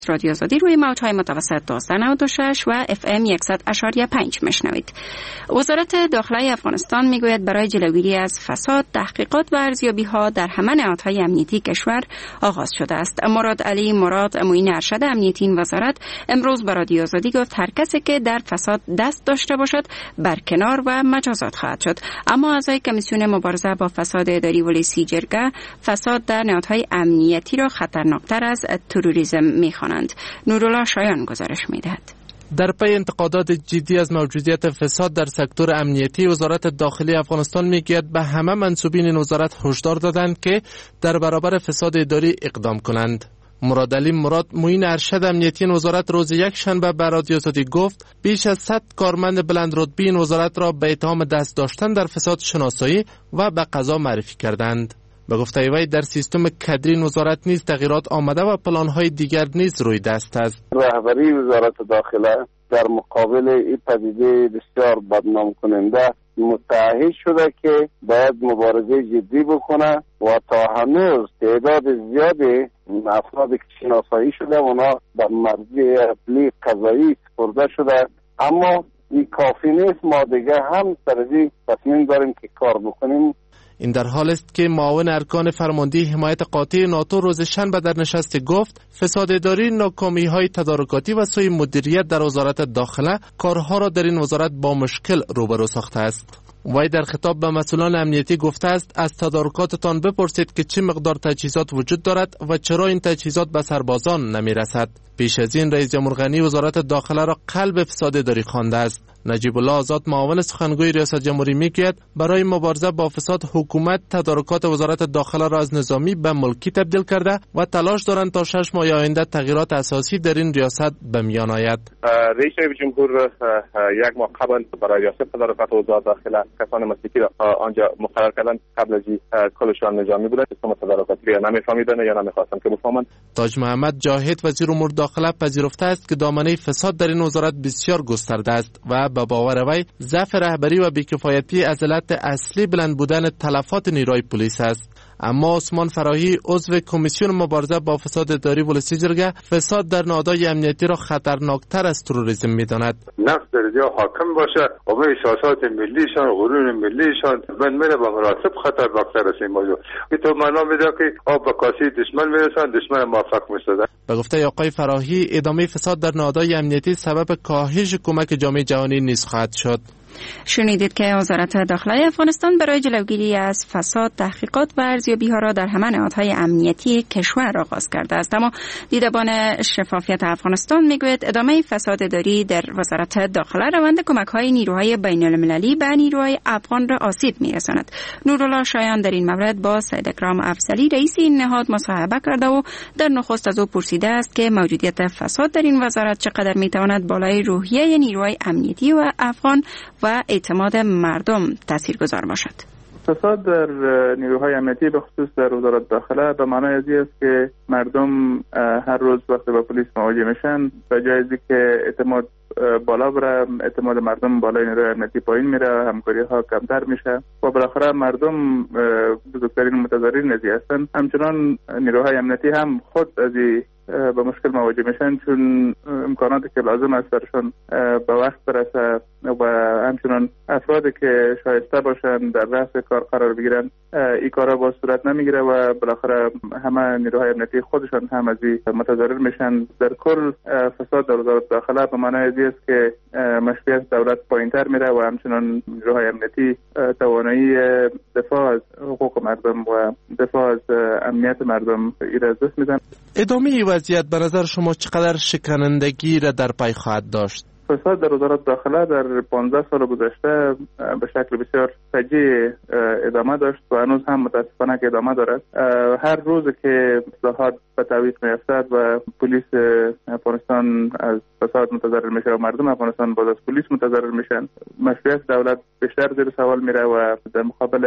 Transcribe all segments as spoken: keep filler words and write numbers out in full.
رادیو آزادی روی موج‌های متوسط دویست و نود و شش و اف ام صد و پنج میشنوید. وزارت داخله افغانستان میگوید برای جلوگیری از فساد تحقیقات و ارزیابی‌ها در همه نهادهای امنیتی کشور آغاز شده است. مراد علی مراد معین ارشد امنیتی این وزارت امروز به رادیو آزادی گفت هر کسی که در فساد دست داشته باشد برکنار و مجازات خواهد شد. اما اعضای کمیسیون مبارزه با فساد اداری ولی سیجرگه فساد در نهادهای امنیتی را خطرناکتر از تروریسم می‌خوانند. نورالله شایان گزارش می‌دهد. در پی انتقادات جدی از موجودیت فساد در سکتور امنیتی، وزارت داخلی افغانستان میگوید به همه منصوبین این وزارت هشدار دادند که در برابر فساد اداری اقدام کنند. مراد علی مراد معین ارشد امنیتی این وزارت روز یک شنبه به رادیو آزادی گفت بیش از صد کارمند بلند رتبه این وزارت را به اتهام دست داشتن در فساد شناسایی و به قضا معرفی کردند. به گفته وی در سیستم کادری وزارت نیز تغییرات آمده و پلان‌های دیگر نیز روی دست است. رهبری وزارت داخله در مقابل این پدیده بسیار بدنام کننده متعهد شده که باید مبارزه جدی بکنه و تا هنوز تعداد زیادی افرادی که شناسایی شده اونا در مرجع اصلی قضایی سپرده شده، اما این کافی نیست. ما دیگه هم سرزی تصمیم داریم که کار بکنیم. این در حال است که معاون ارکان فرماندهی حمایت قاطع ناتو روز شنبه در نشست گفت فساد اداری، ناکامی‌های تدارکاتی و سوء مدیریت در وزارت داخله کارها را در این وزارت با مشکل روبرو ساخته است. وی در خطاب به مسئولان امنیتی گفته است از تدارکاتتان بپرسید که چه مقدار تجهیزات وجود دارد و چرا این تجهیزات به سربازان نمی رسد. پیش از این رئیس جمهور غنی وزارت داخله را قلب فساد اداری خوانده است. نجیب الله آزاد معاون سخنگوی ریاست جمهوری میگوید برای مبارزه با فساد حکومت تدارکات وزارت داخله را از نظامی به ملکی تبدیل کرده و تلاش دارند تا شش ماه آینده تغییرات اساسی در این ریاست به میان آید. رئیس جمهور یک ماه قبل برای ریاست تدارکات وزارت داخله کسان مسلکی را آنجا مقرر کردند. قبل از این کلشان نظامی بودند، اسم تدارکاتی یا نمیفهمیدند یا نمیخواستند که بفهمند. تاج محمد جاهد وزیر امور داخله پذیرفته است که دامنه فساد در این وزارت بسیار گسترده است و به باور وی ضعف رهبری و بیکفایتی از علت اصلی بلند بودن تلفات نیروی پلیس است. اما عثمان فراهی عضو کمیسیون مبارزه با فساد اداری ولسیجرگه فساد در نهادهای امنیتی را خطرناکتر از تروریسم می‌داند. نقص در جا حاکم باشه و به احساسات ملیشان و غرور ملیشان من میره به مراتب خطر واقع رسید. موضوع تو معنا میده که آب به کاسه دشمن میرسن، دشمن موفق میشدن. به گفته آقای فراهی ادامه فساد در نهادهای امنیتی سبب کاهش کمک جامعه جهانی نیز خواهد شد. شنیدید که وزارت داخله افغانستان برای جلوگیری از فساد تحقیقات و ارزیابی‌ها را در همه نهادهای امنیتی کشور آغاز کرده است. اما دیدبان شفافیت افغانستان میگوید ادامه فساد اداری در وزارت داخله روند کمک‌های نیروهای بین‌المللی به نیروهای افغان را آسیب می‌رساند. نورالله شایان در این مورد با سید اکرام افضلی رئیس این نهاد مصاحبه کرده و در نخست از او پرسیده است که موجودیت فساد در این وزارت چقدر می‌تواند بالای روحیه نیروهای امنیتی و افغان و اعتماد مردم تاثیرگذار باشد. فساد در نیروهای امنیتی به خصوص در وزارت داخله به معنای ازی است که مردم هر روز وقتی با پلیس مواجه میشن به جای از که اعتماد بالا بره، اعتماد مردم بالای نیروهای امنیتی پایین میره، همکاری ها کمتر میشه و بالاخره مردم بزرگترین متضررین ازی هستند. همچنان نیروهای امنیتی هم خود ازی با مشکل مواجه میشن چون امکاناتی که لازم است برشان به وقت برسه و همچنان افرادی که شایسته باشن در رأس کار قرار بگیرن این کارا با صورت نمیگیره و بالاخره همه نیروهای امنیتی خودشان هم از این متضرر میشن. در کل فساد در وزارت داخله به معنای ازی است که مشروعیت دولت پایینتر میره و همچنان نیروهای امنیتی توانایی دفاع از حقوق مردم و دفاع از امنیت مردم ایره از دست میدن. ادامه وضعیت به نظر شما چقدر شکنندگی را در پی خواهد داشت؟ فساد در وزارت داخله در پانزده سال گذشته به شکل بسیار فجیع ادامه داشت و هنوز هم متاسفانه که ادامه دارد. هر روز که اصلاحات به تعویق میافتد و پلیس افغانستان از فساد متضرر میشه و مردم افغانستان باز از پلیس متضرر میشن، مشروعیت دولت بیشتر زیر سوال میره و در مقابل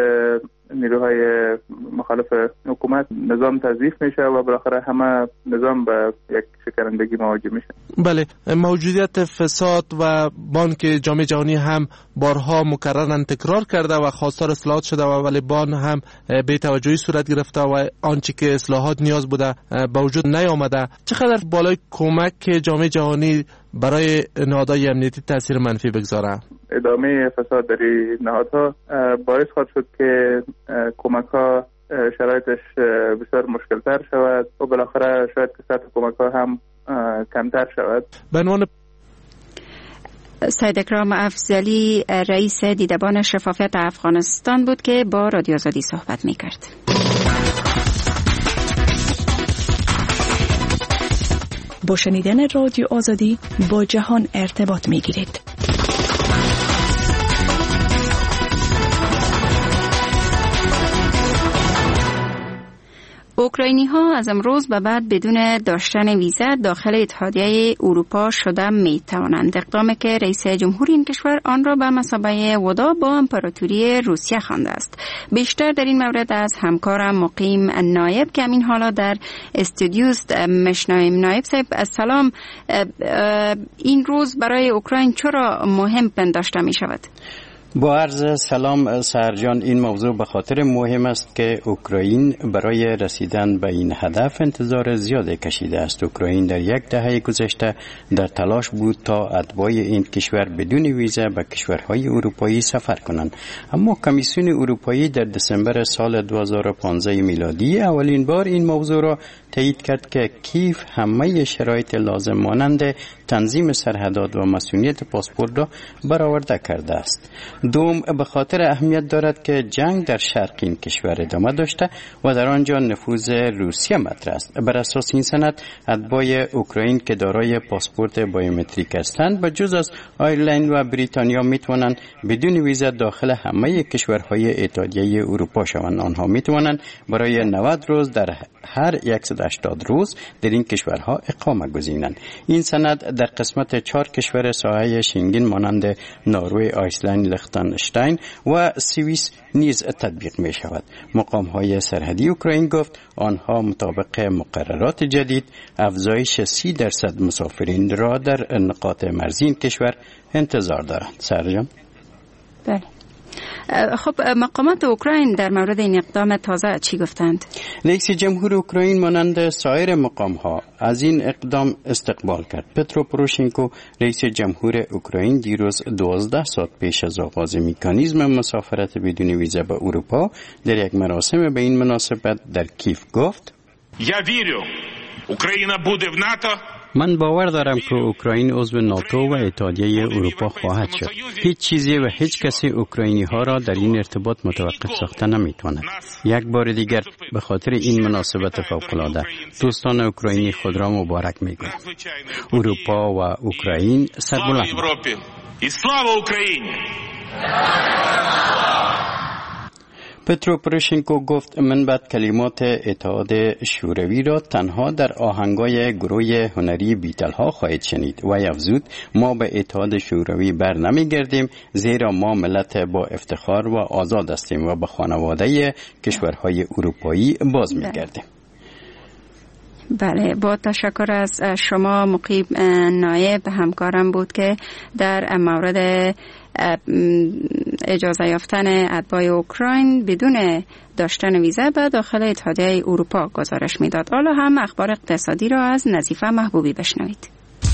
نیروهای مخالف حکومت نظام تضعیف میشه و بالاخره همه نظام به یک شکنندگی مواجه میشه. بله، موجودیت فساد و بانک جامعه جهانی هم بارها مکررن تکرار کرده و خواستار اصلاحات شده و ولی بان هم بی توجهی صورت گرفته و آنچه که اصلاحات نیاز بوده به وجود نیامده. چقدر بالای کمک که جامعه جهانی برای نهادهای امنیتی تاثیر منفی بگذاره؟ ادامه فساد در نهادها باعث خواهد شد که کمک ها شرایطش بسیار مشکل تر شود و بالاخره شاید که سطح کمک ها هم کمتر شود. به عنوان سید اکرام افضلی رئیس دیدبان شفافیت افغانستان بود که با رادیو آزادی صحبت می‌کرد. با شنیدن رادیو آزادی با جهان ارتباط می‌گیرید. اوکراینی ها از امروز به بعد بدون داشتن ویزا داخل اتحادیه اروپا شده می توانند. اقدامی که رئیس جمهور این کشور آن را به مثابه وداع با امپراتوری روسیه خوانده است. بیشتر در این مورد از همکارم مقیم نایب که همین حالا در استودیوست مشنویم. نایب صاحب السلام، این روز برای اوکراین چرا مهم پنداشته می شود؟ با عرض سلام سرجان، این موضوع به خاطر مهم است که اوکراین برای رسیدن به این هدف انتظار زیاد کشیده است. اوکراین در یک دهه گذشته در تلاش بود تا اتباع این کشور بدون ویزا به کشورهای اروپایی سفر کنند، اما کمیسیون اروپایی در دسامبر سال دو هزار و پانزده میلادی اولین بار این موضوع را تایید کرد که کیف همه شرایط لازم مانند تنظیم سرحدات و مسئولیت پاسپورت را برآورده کرده است. دوم، به خاطر اهمیت دارد که جنگ در شرق این کشور ادامه داشته و در آنجا نفوذ روسیه مطرح است. بر اساس این سند اتباع اوکراین که دارای پاسپورت بایومتریک هستند به جز از آیرلند و بریتانیا میتوانند بدون ویزا داخل همه کشورهای اتحادیه اروپا شوند. آنها میتوانند برای نود روز در هر صد و هشتاد روز در این کشورها اقامه گزینند. این سند در قسمت چهار کشور ساحه شنگن مانند نروژ، آیسلند، لیختنشتاین و سوئیس نیز تطبیق می شود. مقام های سرحدی اوکراین گفت آنها مطابق مقررات جدید افزایش سی درصد مسافرین را در نقاط مرزی این کشور انتظار دارند. سرجان؟ بله. خب مقامات اوکراین در مورد این اقدام تازه چی گفتند؟ رئیس جمهور اوکراین مانند سایر مقام ها از این اقدام استقبال کرد. پترو پوروشنکو رئیس جمهور اوکراین دیروز دوازده ساعت پیش از آغاز مکانیزم مسافرت بدون ویزا به اروپا در یک مراسم به این مناسبت در کیف گفت: Я вірю, Україна буде в НАТО. من باور دارم که اوکراین عضو ناتو و اتحادیه اروپا خواهد شد. هیچ چیزی و هیچ کسی اوکراینی ها را در این ارتباط متوقف ساخته نمیتواند. یک بار دیگر به خاطر این مناسبت فوق‌العاده دوستان اوکراینی خود را مبارک میگویم. اروپا و اوکراین سربلند. اسلام اوکراین. پترو پوروشنکو گفت من بعد کلمات اتحاد شوروی را تنها در آهنگای گروه هنری بیتلها خواهید شنید و افزود ما به اتحاد شوروی بر نمیگردیم زیرا ما ملت با افتخار و آزاد هستیم و به خانواده کشورهای اروپایی باز میگردیم. بله، با تشکر از شما مقیم نایب. همکارم بود که در مورد اجازه یافتن اتباع اوکراین بدون داشتن ویزا به داخل اتحادیه اروپا گزارش میداد. حالا هم اخبار اقتصادی را از نظیفه محبوبی بشنوید.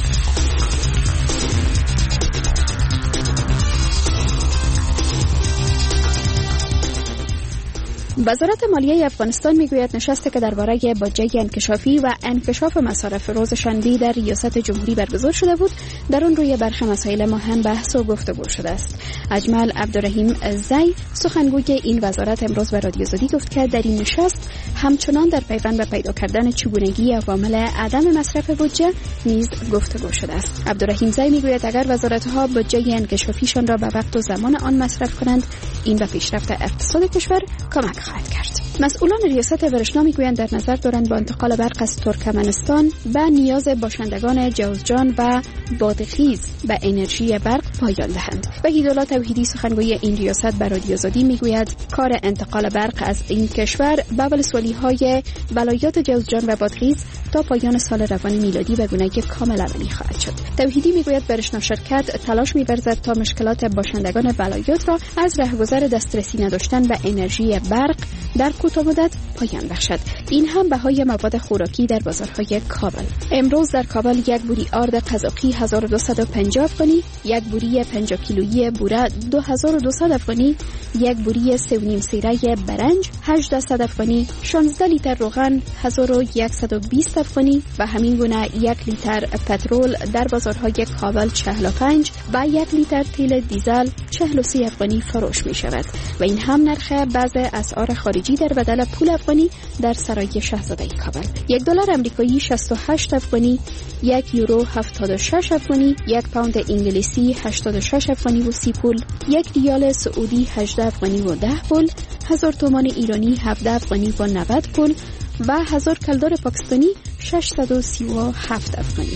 وزارت مالیه افغانستان میگوید نشستی که درباره بودجه انکشافی و انکشاف مصارف روز شنبه در ریاست جمهوری برگزار شده بود، در آن روی برخی مسائل مهم بحث و گفتگو شده است. اجمل عبدالرحیم زی سخنگوی این وزارت امروز به رادیو آزادی گفت که در این نشست همچنان در پیوند به پیدا کردن چگونگی عوامل عدم مصرف بودجه نیز گفتگو شده است. عبدالرحیم زی میگوید اگر وزارت‌ها بودجه انکشافیشان را به وقت و زمان آن مصرف کنند، این به پیشرفت اقتصاد کشور کمک خواهد کرد. مسئولان ریاست ورشنا میگویند در نظر دارند با انتقال برق از ترکمنستان به نیاز باشندگان جوزجان و بادغیس به انرژی برق پایان دهند. وحیدالله توحیدی سخنگوی این ریاست به رادیو آزادی میگوید کار انتقال برق از این کشور به ولسوالی‌های ولایات جوزجان و بادغیس تا پایان سال روان میلادی به گونه‌ای کامل عملی خواهد شد. توحیدی میگوید ورشنا شرکت تلاش می‌ورزد تا مشکلات باشندگان ولایات را از رهگذر دسترسی نداشتن به انرژی برق در کوتاه مدت پایان بخشد. این هم بهای مواد خوراکی در بازارهای کابل. امروز در کابل یک بوری آرد قزاقی هزار و دویست و پنجاه افغانی، یک بوری پنجاه کیلویی بوره دو هزار و دویست افغانی، یک بوری سه و نیم سیره برنج هجده افغانی، شانزده لیتر روغن هزار و صد و بیست افغانی و همین گونه یک لیتر پترول در بازارهای کابل چهل و پنج و یک لیتر تیل دیزل چهل و سه افغانی فروش می شود و این هم نرخ بعض اسعار خارجی در بدل پول افغانی در سرای شاهزاده کابل. یک دلار آمریکایی شصت و هشت افغانی، یک یورو هفتاد و شش افغانی، یک پوند انگلیسی هشتاد و شش افغانی و سی پول، یک ریال سعودی هجده افغانی و ده پول، هزار تومان ایرانی هفده افغانی و نود پول و هزار کلدار پاکستانی ششصد و سی و هفت افغانی.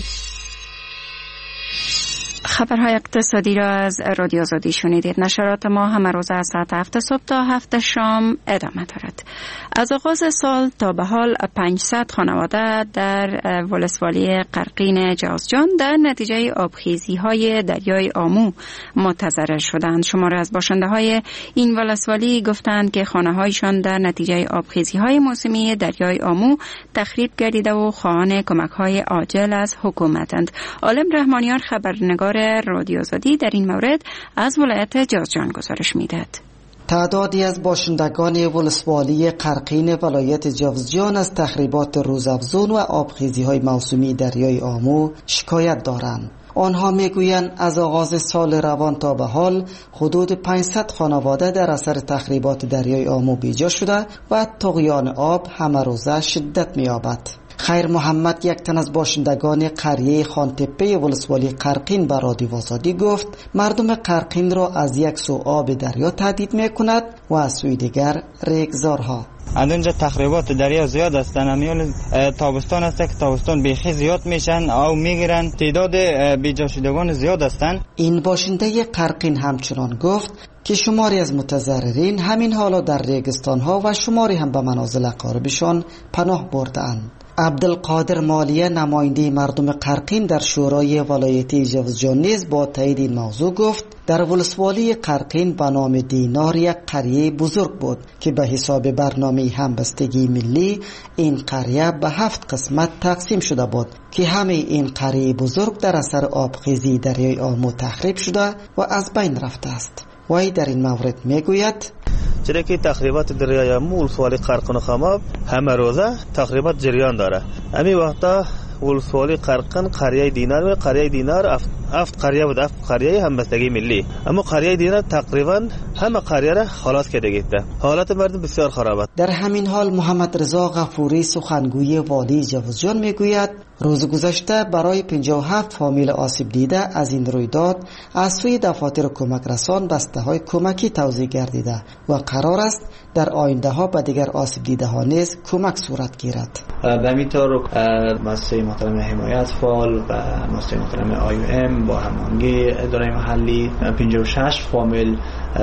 خبرهای اقتصادی را از رادیو آزادی شنیدید. نشرات ما همه روز از ساعت هفت صبح تا هفت شام ادامه دارد. از آغاز سال تا به حال پانصد خانواده در ولسوالی قرقین جوزجان در نتیجه آبخیزی های دریای آمو متضرر شدند. شماره از باشنده های این ولسوالی گفتند که خانه هایشان در نتیجه آبخیزی های موسمی دریای آمو تخریب گردیده و خواهان کمک های عاجل از حکومتند. عالم رحمانیان خبرنگار رادیو آزادی در این مورد از ولایت جوزجان گزارش می‌دهد. تعدادی از باشندگان ولسوالی قرقین ولایت جوزجان از تخریبات روزافزون و آبخیزی‌های موسمی دریای آمو شکایت دارند. آنها میگویند از آغاز سال روان تا به حال حدود پانصد خانواده در اثر تخریبات دریای آمو بیجا شده و طغیان آب همه روزه شدت می‌یابد. خیر محمد، یک تن از باشندگان قریه خانتپه ولسوالی قرقین به رادیو آزادی گفت مردم قرقین را از یک سو آب دریا تهدید میکند و از سوی دیگر ریگزارها. اونجا تخریبات دریا زیاد هستن. امیال تابستان هست که تابستان بیخی زیاد میشن او میگیرن. تعداد بیجا شدگان زیاد هستن. این باشنده قرقین همچنان گفت که شماری از متضررین همین حالا در ریگستان ها و شماری هم به منازل اقاربشان پناه بردند. عبدالقادر مالیه، نماینده مردم قرقین در شورای ولایتی جوزجان نیز با تایید این موضوع گفت در ولسوالی قرقین به نام دینار یک قریه بزرگ بود که به حساب برنامه همبستگی ملی این قریه به هفت قسمت تقسیم شده بود که همه این قریه بزرگ در اثر آبخیزی دریای آمو تخریب شده و از بین رفته است. وی در این مورد میگوید چرا که تخریبات دریای آمو ولسوالی قرقین و خماب همه روزه تخریبات جریان داره. همین وقتا ولسوالی قرقین قریه دینار و قریه دینار افت, افت قریه بود، افت قریه همبستگی ملی. اما قریه دینار تقریبا همه قریه را خلاص کرده گیته. حالت مردم بسیار خراب است. در همین حال محمد رضا غفوری سخنگوی والی جوزجان میگوید روز گذشته برای پنجاه و هفت فامیل آسیب دیده از این رویداد از سوی دفاتر کمک رسان بسته های کمکی توزیع گردیده و قرار است در آینده ها به دیگر آسیب دیده ها نیز کمک صورت گیرد. به همین طور مؤسسه محترم حمایت فال و مؤسسه محترم آی او ام با هماهنگی اداره محلی پنجاه و شش فامیل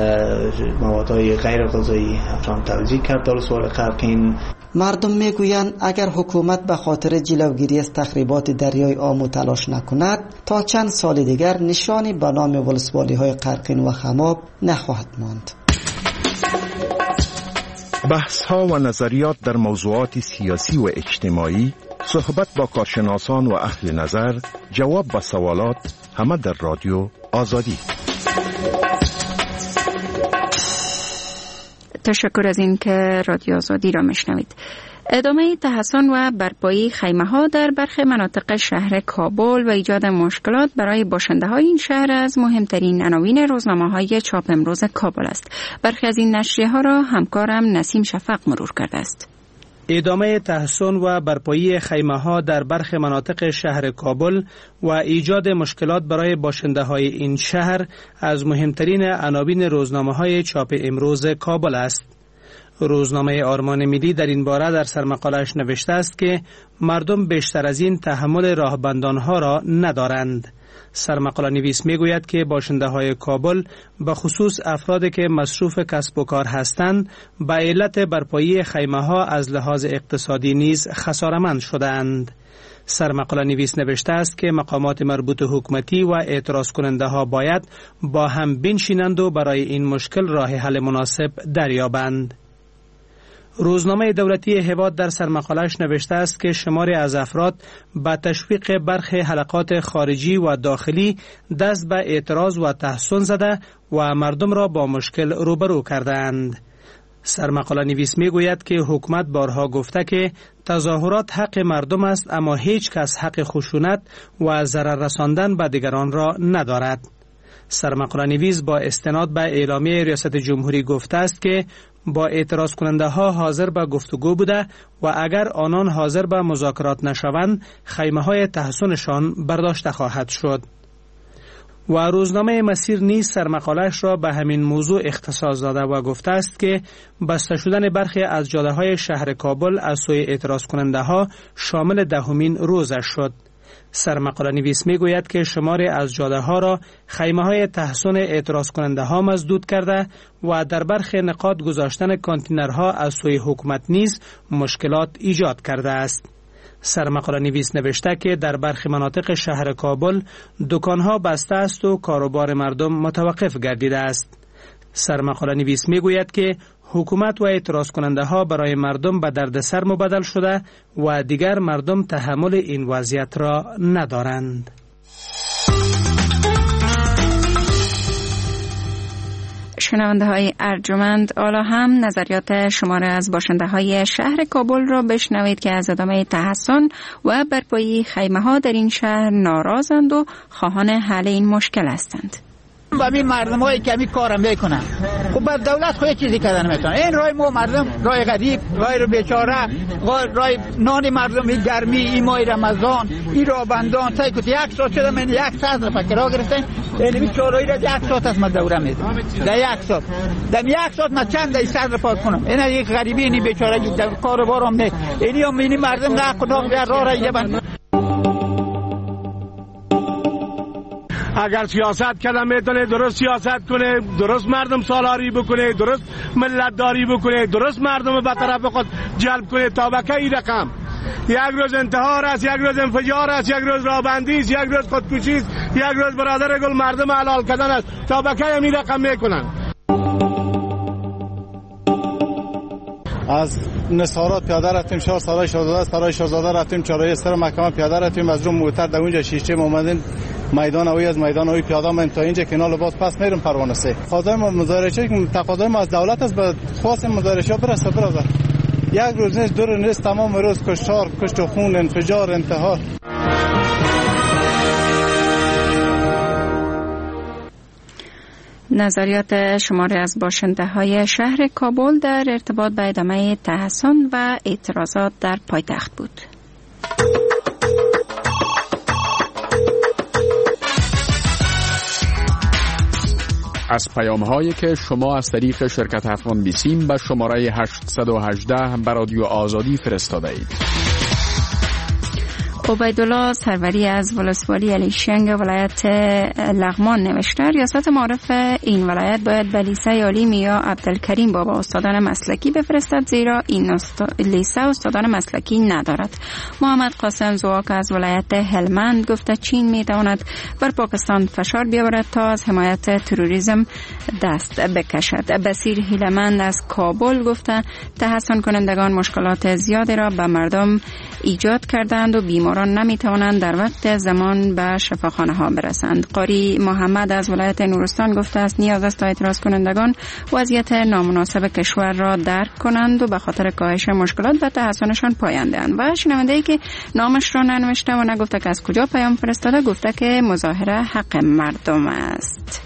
موادهای غیر غذایی افرام توزیع کرد در ولسوالی قرقین. مردم میگویند اگر حکومت به خاطر جلوگیری از تخریبات دریای آمو تلاش نکند تا چند سال دیگر نشانی به نام ولسوالی های قرقین و خماب نخواهد ماند. بحث ها و نظریات در موضوعات سیاسی و اجتماعی، صحبت با کارشناسان و اهل نظر، جواب به سوالات، همه در رادیو آزادی. تشکر از این که رادیو آزادی را میشنوید. ادامه تحسن و برپایی خیمه ها در برخی مناطق شهر کابل و ایجاد مشکلات برای باشنده های این شهر از مهمترین عناوین روزنامه های چاپ امروز کابل است. برخی از این نشریه ها را همکارم نسیم شفق مرور کرده است. ادامه تحسن و برپایی خیمه‌ها در برخی مناطق شهر کابل و ایجاد مشکلات برای باشنده‌های این شهر از مهمترین عناوین روزنامه‌های چاپ امروز کابل است. روزنامه آرمان ملی در این باره در سرمقاله‌اش نوشته است که مردم بیشتر از این تحمل راهبندانها را ندارند. سرمقاله نویس می گوید که باشنده های کابل به خصوص افرادی که مصروف کسب و کار هستند به علت برپایی خیمه ها از لحاظ اقتصادی نیز خسارمند شدند. سرمقاله نویس نوشته است که مقامات مربوط حکومتی و اعتراض کننده ها باید با هم بنشینند و برای این مشکل راه حل مناسب دریابند. روزنامه دولتی هواد در سرمقاله‌اش نوشته است که شماری از افراد با تشویق برخی حلقات خارجی و داخلی دست به اعتراض و تحسن زده و مردم را با مشکل روبرو کردند. سرمقاله نویس می گوید که حکومت بارها گفته که تظاهرات حق مردم است، اما هیچ کس حق خشونت و ضرر رساندن به دیگران را ندارد. سرمقاله نویس با استناد به اعلامیه ریاست جمهوری گفته است که با اعتراض کننده ها حاضر به گفتگو بوده و اگر آنان حاضر به مذاکرات نشوند خیمه های تحسنشان برداشته خواهد شد. و روزنامه مسیر نیز سرمقاله‌اش را به همین موضوع اختصاص داده و گفته است که بسته شدن برخی از جاده های شهر کابل از سوی اعتراض کننده ها شامل دهمین روزش شد. سرمقاله نویس می گوید که شماری از جاده ها را خیمه های تحسن اعتراض کننده ها مسدود کرده و در برخی نقاط گذاشتن کانتینرها از سوی حکومت نیز مشکلات ایجاد کرده است. سرمقاله نویس نوشته که در برخی مناطق شهر کابل دکانها بسته است و کاروبار مردم متوقف گردیده است. سرمقاله نویس می گوید که حکومت و اعتراض کننده ها برای مردم به دردسر مبدل شده و دیگر مردم تحمل این وضعیت را ندارند. شنونده های ارجمند، حالا هم نظریات شماره از باشنده های شهر کابل را بشنوید که از ادامه تحسن و برپایی خیمه ها در این شهر ناراضند و خواهان حل این مشکل هستند. با می مردم هایی که می کارم میکنن، خب با دولت خود چیزی کردن میتونن. این رای ما مردم، رای غریب، رای رو بیچاره، رای نان مردم، این گرمی، این ماه رمضان، این را بندان تای کت یک ساعت شده من یک ساعت را کرا گرفتن. این چهارایی را یک ساعت از ما دوره میدم. در یک ساعت، در یک ساعت من چند دای ساعت را پاک کنم. این یک غریبی، این بیچاره در کاروبارم نه. اینی هم این مردم نه قناق بیا راه را یبن. اگر سیاست کردن میتونه درست سیاست کنه، درست مردم سالاری بکنه، درست ملت داری بکنه، درست مردم به طرف خود جلب کنه تا به کی رقم. یک روز انتحار است، یک روز انفجار است، یک روز رابندی است، یک روز خودکشی است، یک روز برادر گل مردم حلال کردن است. تا به کی همین رقم میکنن؟ از نصارات پیاده رفتیم، شهر سرای شاهزاده، سرای شاهزاده رفتیم، چهارراه سر محکمه پیاده رفتیم، از رو موتر در اونجا شیشه اومدن میدان اوی از میدان اوی پیاده من تا اینجا کنار لباس پس میرم پروانه سه. خواستم مزارچه که تقاضای ما از دولت است، به خواست مزارچه برسه برادر. یک روز نیست، دو روز نیست، تمام روز کشتار، کشت و خون، انفجار، انتحار. نظریات شماری از باشنده های شهر کابل در ارتباط به ادامه تحسن و اعتراضات در پایتخت بود. از پیام هایی که شما از طریق شرکت افغان بیسیم به شماره هشتصد و هجده به رادیو آزادی فرستاده اید. عبیدالله سروری از ولسوالی علیشنگ ولایت لغمان نوشته ریاست معارف این ولایت باید به لیسه عالی یا عبدالکریم بابا استادان مسلکی بفرستد، زیرا این استا... لیسه استادان مسلکی ندارد. محمد قاسم زواک از ولایت هلمند گفته چین می تواند بر پاکستان فشار بیاورد تا از حمایت تروریسم دست بکشد. بصیر هیلمند از کابل گفته تحسن کنندگان مشکلات زیادی را به مردم ایجاد کردند و بیماران نمی توانند در وقت زمان به شفاخانه ها برسند. قاری محمد از ولایت نورستان گفته است نیاز است تا اعتراض کنندگان وضعیت نامناسب کشور را درک کنند و به خاطر کاهش مشکلات به تحسنشان پایان دهند. و شنونده‌ای که نامش را ننوشته و نگفته که از کجا پیام فرستاده گفته که مظاهره حق مردم است.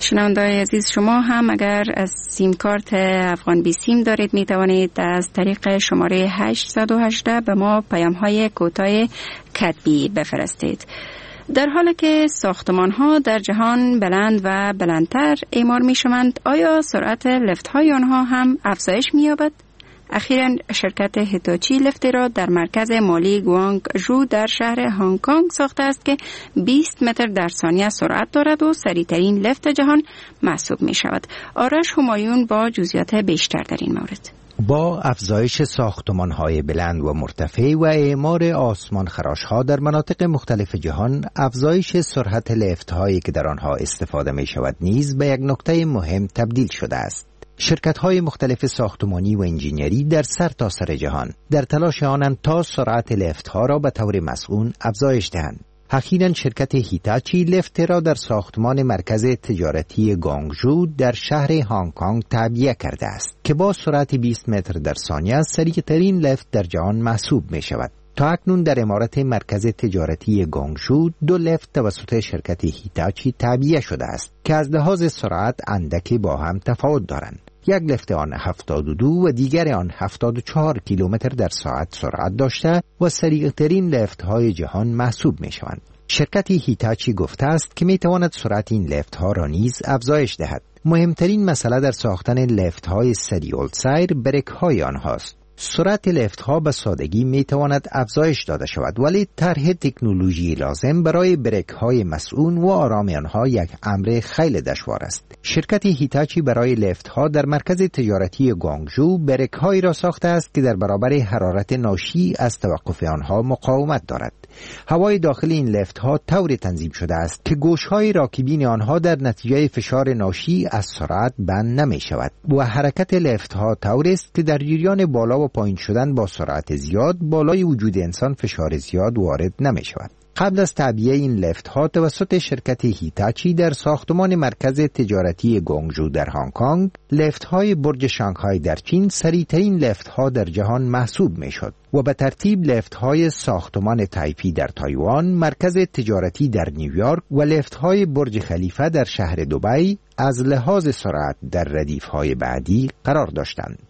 شنونده‌های عزیز، شما هم اگر از سیم کارت افغان بی سیم دارید می توانید از طریق شماره هشت یک هشت به ما پیام های کوتاه کتبی بفرستید. در حالی که ساختمان ها در جهان بلند و بلندتر اعمار می شوند، آیا سرعت لفت های آنها هم افزایش می یابد؟ اخیراً شرکت هیتاچی لفتی را در مرکز مالی گوانگژو در شهر هنگ کنگ ساخته است که بیست متر در ثانیه سرعت دارد و سریعترین لفت جهان محسوب می شود. آرش همایون با جزئیات بیشتر در این مورد. با افزایش ساختمان‌های بلند و مرتفع و اعمار آسمان خراش‌ها در مناطق مختلف جهان، افزایش سرعت لفت‌هایی که در آنها استفاده می‌شود نیز به یک نکته مهم تبدیل شده است. شرکت‌های مختلف ساختمانی و انجینری در سرتاسر جهان در تلاش آنند تا سرعت لفت‌ها را به طور مسئول افزایش دهند. اخیراً شرکت هیتاچی لفت را در ساختمان مرکز تجارتی گوانگژو در شهر هنگ کنگ تعبیه کرده است که با سرعت بیست متر در ثانیه سریع‌ترین لفت در جهان محسوب می شود. تا اکنون در عمارت مرکز تجارتی گوانگژو دو لفت توسط شرکت هیتاچی تعبیه شده است که از لحاظ سرعت اندکی با هم تفاوت دارند. یک لفت آن هفتاد و دو و دیگر آن هفتاد و چهار کیلومتر در ساعت سرعت داشته و سریعترین لفت های جهان محسوب می شوند. شرکت هیتاچی گفته است که می تواند سرعت این لفت ها را نیز افزایش دهد. مهمترین مسئله در ساختن لفت های سریع السیر بریک های آنهاست. سرعت لفت ها به سادگی می تواند افزایش داده شود، ولی طرح تکنولوژی لازم برای بریک های مسئول و آرام آنها یک امر خیلی دشوار است. شرکت هیتاچی برای لفت ها در مرکز تجارتی گوانگژو بریک هایی را ساخته است که در برابر حرارت ناشی از توقف آنها مقاومت دارد. هوای داخل این لفت ها طوری تنظیم شده است که گوش های راکبین آنها در نتیجه فشار ناشی از سرعت بند نمی شود و حرکت لفت ها طوری است که در جریان بالا و پایین شدن با سرعت زیاد بالای وجود انسان فشار زیاد وارد نمی شود. قبل از تعبیه این لفت ها توسط شرکت هیتاچی در ساختمان مرکز تجارتی گوانگژو در هنگ کنگ، لفت های برج شانگهای در چین سریعترین لفت ها در جهان محسوب می شد و به ترتیب لفت های ساختمان تایپی در تایوان، مرکز تجارتی در نیویورک و لفت های برج خلیفه در شهر دبی از لحاظ سرعت در ردیف های بعدی قرار داشتند.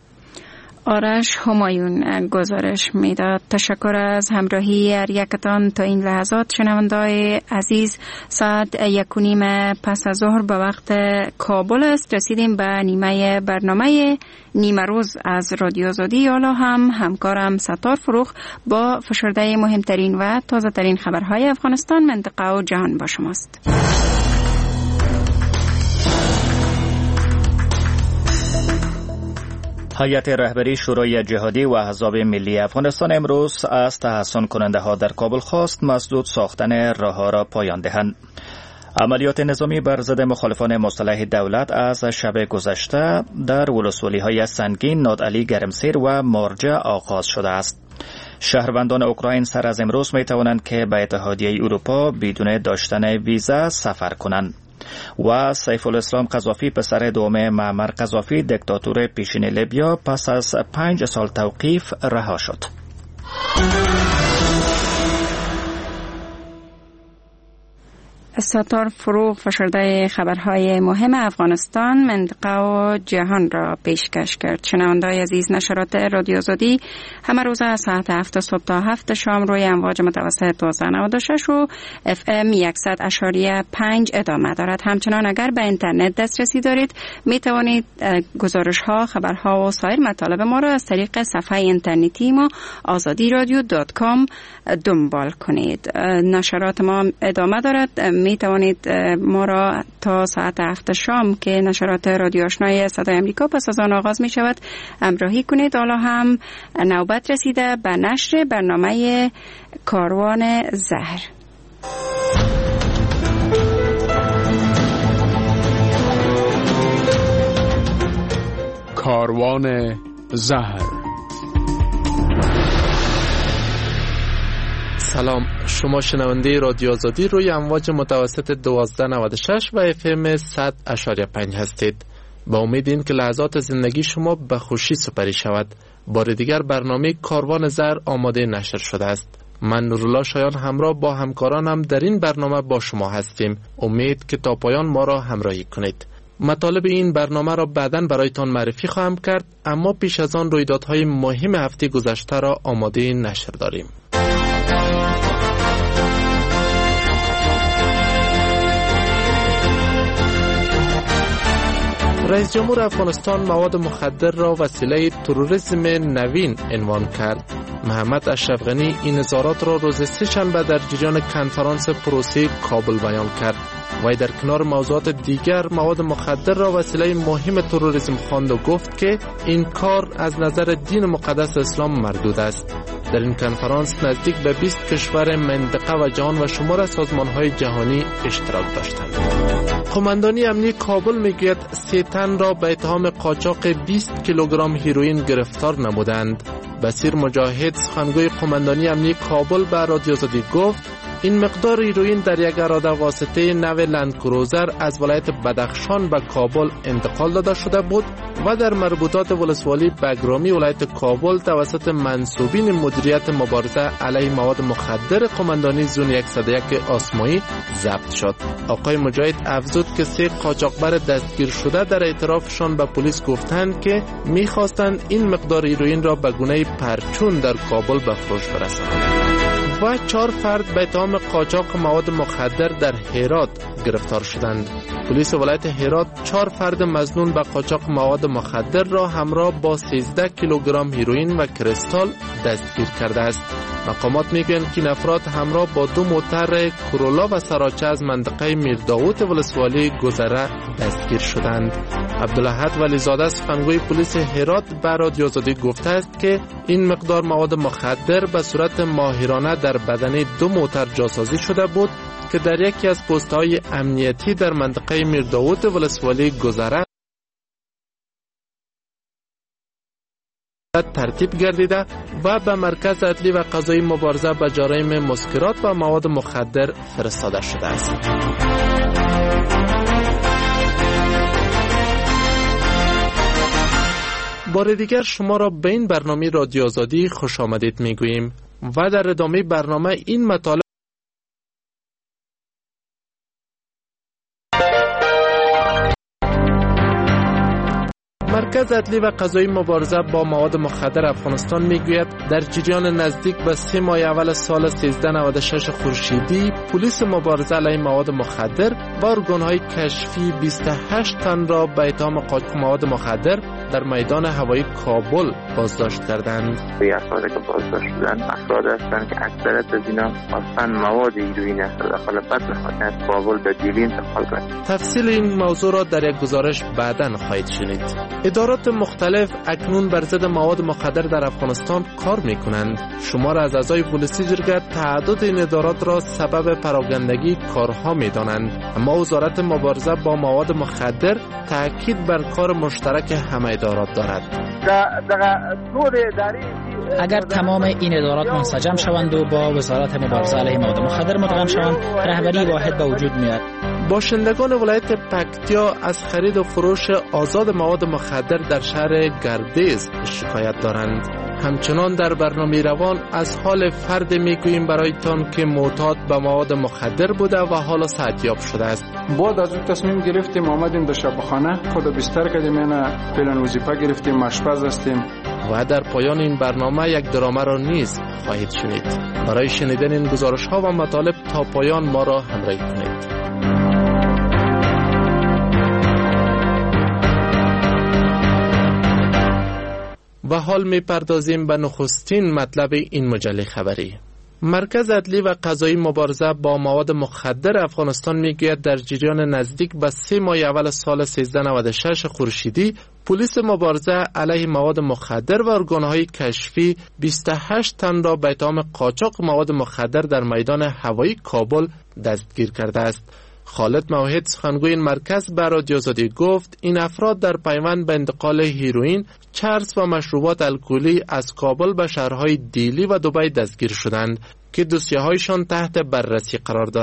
آرش همایون گزارش میداد. تشکر از همراهی هر یکتان تا این لحظات. شنونده‌های عزیز، ساعت یک و نیم پس از ظهر به وقت کابل است. رسیدیم به نیمه برنامه نیمه روز از رادیو آزادی. حالا هم همکارم ستار فروخ با فشرده مهمترین و تازه ترین خبرهای افغانستان، منطقه و جهان با شماست. هیئت رهبری شورای جهادی و احزاب ملی افغانستان امروز از تحسن کننده ها در کابل خواست مسدود ساختن راهها را پایان دهند. عملیات نظامی بر ضد مخالفان مسلح دولت از شب گذشته در ولسوالی های سنگین، نادعلی، گرمسیر و مارجه آغاز شده است. شهروندان اوکراین سر از امروز می توانند که به اتحادیه اروپا بدون داشتن ویزا سفر کنند. و سیف الاسلام قذافی پسر دوم معمر قذافی دیکتاتور پیشین لیبیا پس از پنج سال توقیف رها شد. ستار فروغ فشرده خبرهای مهم افغانستان، منطقه و جهان را پیشکش کرد. شنونده‌های عزیز، نشرات رادیو آزادی همه روز از ساعت هفت صبح تا هفت شام روی امواج متوسط دویست و نود و شش و اف ام صد اشاریه پنج ادامه دارد. همچنان اگر به اینترنت دسترسی دارید می توانید گزارش ها، خبرها و سایر مطالب ما را از طریق صفحه اینترنتی ما آزادی رادیو دات کام دنبال کنید. نشرات ما ادامه دارد. می توانید ما را تا ساعت هفت شام که نشرات رادیو آشنای صدای امریکا پس از آن آغاز می شود همراهی کنید. حالا هم نوبت رسیده به نشر برنامه کاروان زهر. کاروان زهر. سلام، شما شنونده رادیو آزادی روی امواج متوسط دویست و نود و شش و اف ام صد اشاریه پنج هستید. با امید این که لحظات زندگی شما به خوشی سپری شود. بار دیگر برنامه کاروان زهر آماده نشر شده است. من نورالله شایان همراه با همکارانم در این برنامه با شما هستیم. امید که تا پایان ما را همراهی کنید. مطالب این برنامه را بعداً برایتان معرفی خواهم کرد، اما پیش از آن رویدادهای مهم هفته گذشته را آماده نشر داریم. رئیس جمهور افغانستان مواد مخدر را وسیله تروریسم نوین عنوان کرد. محمد اشرف غنی این اظهارات را روز سه‌شنبه در جریان کنفرانس پروسه کابل بیان کرد. وی در کنار موضوعات دیگر مواد مخدر را وسیله مهم تروریسم خواند و گفت که این کار از نظر دین مقدس اسلام مردود است. در این کنفرانس نزدیک به بیست کشور منطقه و جهان و شمار سازمان‌های جهانی اشتراک داشتند. قماندانی امنی کابل میگوید سه تن را به اتهام قاچاق بیست کیلوگرم هیروئین گرفتار نمودند. بصیر مجاهد سخنگوی قماندانی امنی کابل به رادیو آزادی گفت این مقدار هیروئین در یک اراده واسطه نو لندکروزر از ولایت بدخشان به کابل انتقال داده شده بود و در مربوطات ولسوالی بگرامی ولایت کابل توسط منصوبین مدیریت مبارزه علیه مواد مخدر قماندانی زون صد و یک آسمایی ضبط شد. آقای مجاهد افزود که سه قاچاقبر دستگیر شده در اعترافشان به پلیس گفتند که می‌خواستند این مقدار هیروئین را به گونه پرچون در کابل به فروش برسانند. و چهار فرد به اتهام قاچاق مواد مخدر در هرات گرفتار شدند. پلیس ولایت هرات چهار فرد مظنون به قاچاق مواد مخدر را همراه با سیزده کیلوگرم هیروئین و کریستال دستگیر کرده است. مقامات میگویند که این افراد همراه با دو موتر کرولا و سراچه از منطقه میرداوت ولسوالی گذره دستگیر شدند. عبدالاحد ولیزاده سخنگوی پلیس هرات به رادیو آزادی گفته است که این مقدار مواد مخدر به صورت ماهرانه در بدن دو موتر جاسازی شده بود که در یکی از پست‌های امنیتی در منطقه میرداوت ولسوالی گذره ترتیب گردیده و به مرکز عدلی و قضایی مبارزه با جرایم مسکرات و مواد مخدر فرستاده شده است. بار دیگر شما را به این برنامه رادیو آزادی خوش آمدید میگوییم و در ادامه برنامه این مطالب مرکز عدلی و قضایی مبارزه با مواد مخدر افغانستان میگوید در جریان نزدیک به سه ماه اول سال سیزده نود و شش خورشیدی پلیس مبارزه علیه مواد مخدر و ارگان‌های کشفی بیست و هشت تن را به اتهام قاچاق مواد مخدر در میدان هوایی کابل بازداشت کردند. افرادی که بازداشت شدند افراد هستند که اکثریت از اینا اصلا مواد هیروئین است داخل بدن خود از کابل به دیلی انتقال کرد. تفصیل این موضوع را در یک گزارش بعداً خواهید شنید. ادارات مختلف اکنون بر ضد مواد مخدر در افغانستان کار میکنند. شمار از اعضای پلیسی جرگه تعدد این ادارات را سبب پراگندگی کارها میدانند، اما وزارت مبارزه با مواد مخدر تاکید بر کار مشترک همه ادارات دارد. اگر تمام این ادارات منسجم شوند و با وزارت مبارزه علیه مواد مخدر مدغم شوند، رهبری واحد به وجود میاد. باشندگان ولایت پکتیا از خرید و فروش آزاد مواد مخدر در شهر گردیز شکایت دارند. همچنان در برنامه روان از حال فرد میگوییم برایتان که معتاد به مواد مخدر بوده و حالا صحتیاب شده است. بعد از اون تصمیم گرفتیم آمدیم در شبخانه خود بستر کردیم، اینا فعلا وظیفه گرفتیم، مشپز هستیم. و در پایان این برنامه یک درامه را نیز خواهید شنید. برای شنیدن این گزارش ها و مطالب تا پایان ما را همراهی کنید. و حال می پردازیم به نخستین مطلب این مجله خبری. مرکز عدلی و قضایی مبارزه با مواد مخدر افغانستان میگوید در جریان نزدیک به سه ماه اول سال سیزده نود و شش خورشیدی پلیس مبارزه علیه مواد مخدر و ارگان‌های کشفی بیست و هشت تن را به اتهام قاچاق مواد مخدر در میدان هوایی کابل دستگیر کرده است. خالد موحد سخنگوی این مرکز به رادیو آزادی گفت این افراد در پیوند به انتقال هیروئین، چرس و مشروبات الکلی از کابل به شهرهای دیلی و دبی دستگیر شدند که دوسیه‌هایشان تحت بررسی قرار دارد.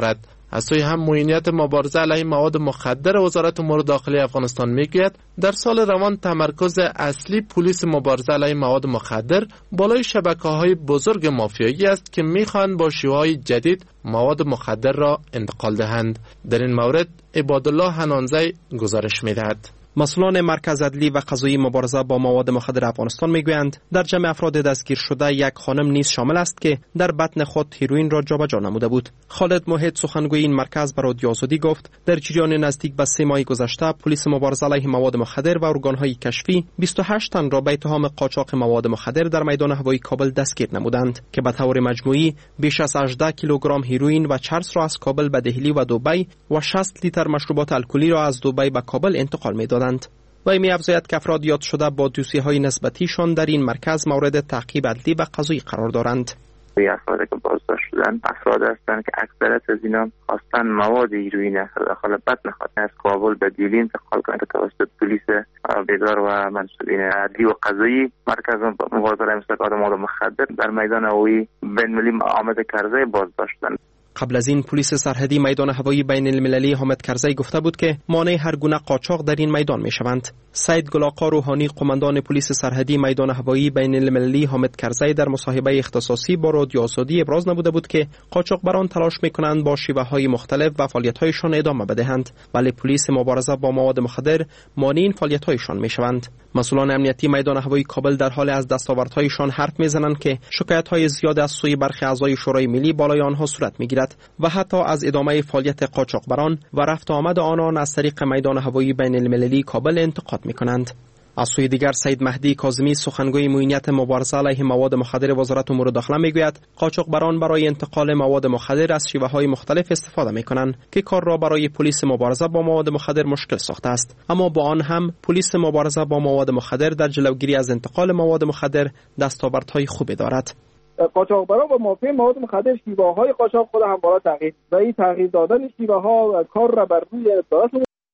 از سوی هم معینیت مبارزه علیه مواد مخدر وزارت امور داخلی افغانستان میگوید در سال روان تمرکز اصلی پلیس مبارزه علیه مواد مخدر بالای شبکه‌های بزرگ مافیایی است که میخواهند با شیوه‌های جدید مواد مخدر را انتقال دهند. در این مورد عبادالله حنانزی گزارش میدهد. مسئولان مرکز عدلی و قضایی مبارزه با مواد مخدر افغانستان میگویند در جمع افراد دستگیر شده یک خانم نیز شامل است که در بطن خود هیروئین را جابجا نموده بود. خالد موحد سخنگوی این مرکز به رادیو آزادی گفت در جریان نزدیک به سه ماه گذشته پلیس مبارزه علیه مواد مخدر و ارگان‌های کشفی بیست و هشت تن را به اتهام قاچاق مواد مخدر در میدان هوایی کابل دستگیر نمودند که به طور مجموعی بیش از هجده کیلوگرم هیروئین و چرس را از کابل به دهلی و دبی و شصت لیتر مشروبات الکلی را از دبی به کابل انتقال می‌دادند. و می افزاید که افراد یاد شده با دوسیه‌های نسبتیشان در این مرکز مورد تعقیب عدلی و قضایی قرار دارند. افرادی که بازداشت شدن افراد هستند که اکثریت از اینا خواستن مواد هیروئین داخل بطن خود از کابل به دیلی انتقال کنند که توسط پلیس بیگار و منصوبین عدلی و قضایی مرکز مبارزه علیه مصرف مواد مخدر در میدان هوایی بین‌المللی حامد کرزی بازداشت شدند. قبل از این پلیس سرحدی میدان هوایی بین المللی حامد کرزی گفته بود که مانع هر گونه قاچاق در این میدان می شوند. سید گلاقا روحانی قماندان پلیس سرحدی میدان هوایی بین المللی حامد کرزی در مصاحبه اختصاصی با رادیو آزادی ابراز نموده بود که قاچاقبران تلاش میکنند با شیوه‌های مختلف و فعالیت‌هایشان ادامه بدهند ولی پلیس مبارزه با مواد مخدر مانع این فعالیت‌هایشان میشوند. مسئولان امنیتی میدان هوایی کابل در حال از دستاوردهایشان حرف میزنند که شکایت‌های زیاد از سوی برخی اعضای شورای ملی بالای آنها صورت میگیرد و حتی از ادامه فعالیت قاچاقبران و رفت آمد آنان از طریق میدان هوایی بین المللی کابل انتقاد میکنند. از سوی دیگر سید مهدی کاظمی سخنگوی معینیت مبارزه علیه مواد مخدر وزارت امور داخله میگوید قاچاقبران برای انتقال مواد مخدر از شیوه‌های مختلف استفاده میکنند که کار را برای پلیس مبارزه با مواد مخدر مشکل ساخته است، اما با آن هم پلیس مبارزه با مواد مخدر در جلوگیری از انتقال مواد مخدر دستاوردهای خوبی دارد. قاچاقبران و مافیا مواد مخدر شیوه‌های قاچاق خود همواره تغییر و این تغییر دادن شیوه‌ها کار را بر روی دولت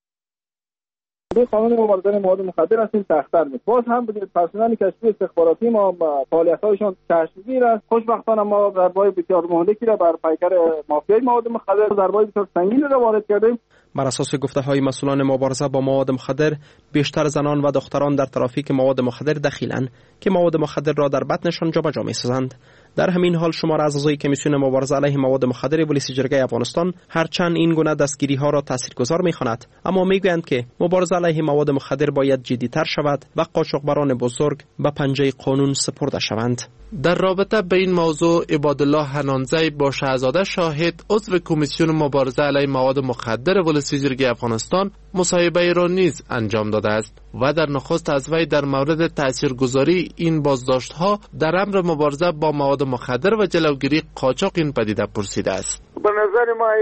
قانون مبارزه مواد مخدر است این سخت‌تر می‌کنه. باز هم پرسنل کشفی استخباراتی ما فعالیت‌هایشان چشمگیر است. خوشبختانه ما ضربه‌های بسیار مهلکی را بر پیکر مافیای مواد مخدر ضربه‌های بسیار سنگین را وارد کردیم. بر اساس گفته‌های مسئولان مبارزه با مواد مخدر بیشتر زنان و دختران در ترافیک مواد مخدر دخیلند که مواد مخدر را در بطنشان جابجا می‌سازند. در همین حال شمار از اعضای کمیسیون مبارزه علیه مواد مخدر پلیس جرگه افغانستان هرچند این گونه دستگیری‌ها را تاثیرگذار می‌خواند اما می‌گویند که مبارزه علیه مواد مخدر باید جدی‌تر شود و قاچاقبران بزرگ به پنجه قانون سپرده شوند. در رابطه به این موضوع عبادالله حنانزی با شهزاده شاهد عضو کمیسیون مبارزه علیه مواد مخدر پلیس جرگه افغانستان مصاحبه را نیز انجام داده است و در نخست از وی در مورد تاثیرگذاری این بازداشت‌ها در امر مبارزه با مواد مخدر و جلوگیری قاچاق این پدیده پرسیده است. به نظر ما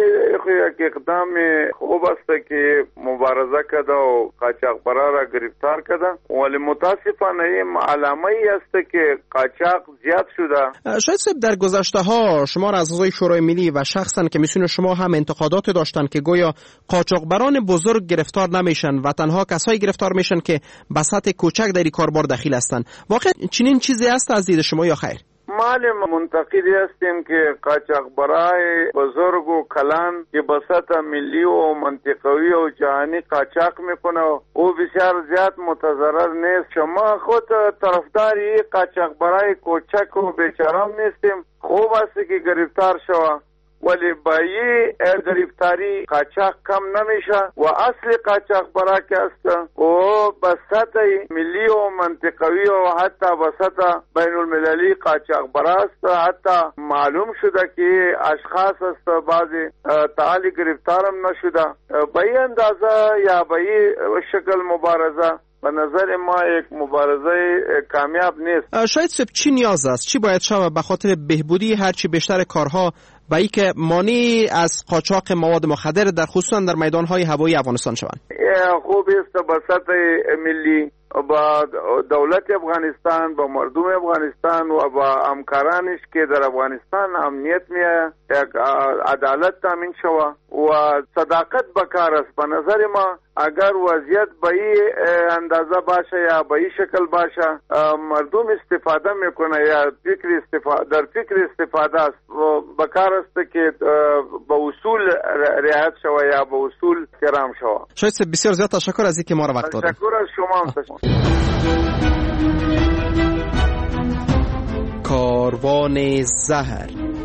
یک اقدام خوب است که مبارزه کرده و قاچاقبرا را گرفتار کرده ولی متاسفانه این علامه ای است که قاچاق زیاد شده. شاید صاحب در گذشته ها شما را از اعضای شورای ملی و شخصا کمیسیون شما هم انتقادات داشتن که گویا قاچاقبران بزرگ گرفتار نمیشن و تنها کسایی گرفتار میشن که به سطح کوچک در این کاربار دخیل هستند. واقعا چنین چیزی است از دید شما یا خیر؟ ما منتقدی هستیم که قاچاقبرای بزرگ و کلان که به سطح ملی و منطقوی و جهانی قاچاق میکنه او بسیار زیاد متضرر نیست. شما خود طرفداری قاچاقبرای کوچک و بیچارم نیستیم. خوب است که گرفتار شوه ولی با این گرفتاری قاچاق کم نمیشه و اصل قاچاقبرا که است و به سطح ملی و منطقوی و حتی به سطح بین المللی قاچاقبرا است. حتی معلوم شده که اشخاص است بعضی تعالی گرفتارم نشده. به این اندازه یا به این شکل مبارزه به نظر ما یک مبارزه کامیاب نیست. شاید سب چی نیاز است؟ چی باید شود به خاطر بهبودی هرچی بیشتر کارها و ای که مانع از قاچاق مواد مخدر در خصوصا در میدانهای هوایی افغانستان شوند؟ خوب است به سطح ملی با دولت افغانستان با مردم افغانستان و با همکارانش که در افغانستان امنیت می عدالت تامین شوه و صداقت بکار است. به نظر ما اگر وضعیت به این اندازه باشه یا به این شکل باشه مردم استفاده میکنه یا فکر استفاده در فکر استفاده است و بکار است که به اصول رعایت شود یا به اصول احترام شود. شاید بسیار زیاد تشکر از اینکه ما را وقت دادید. تشکر از شما. کاروان زهر.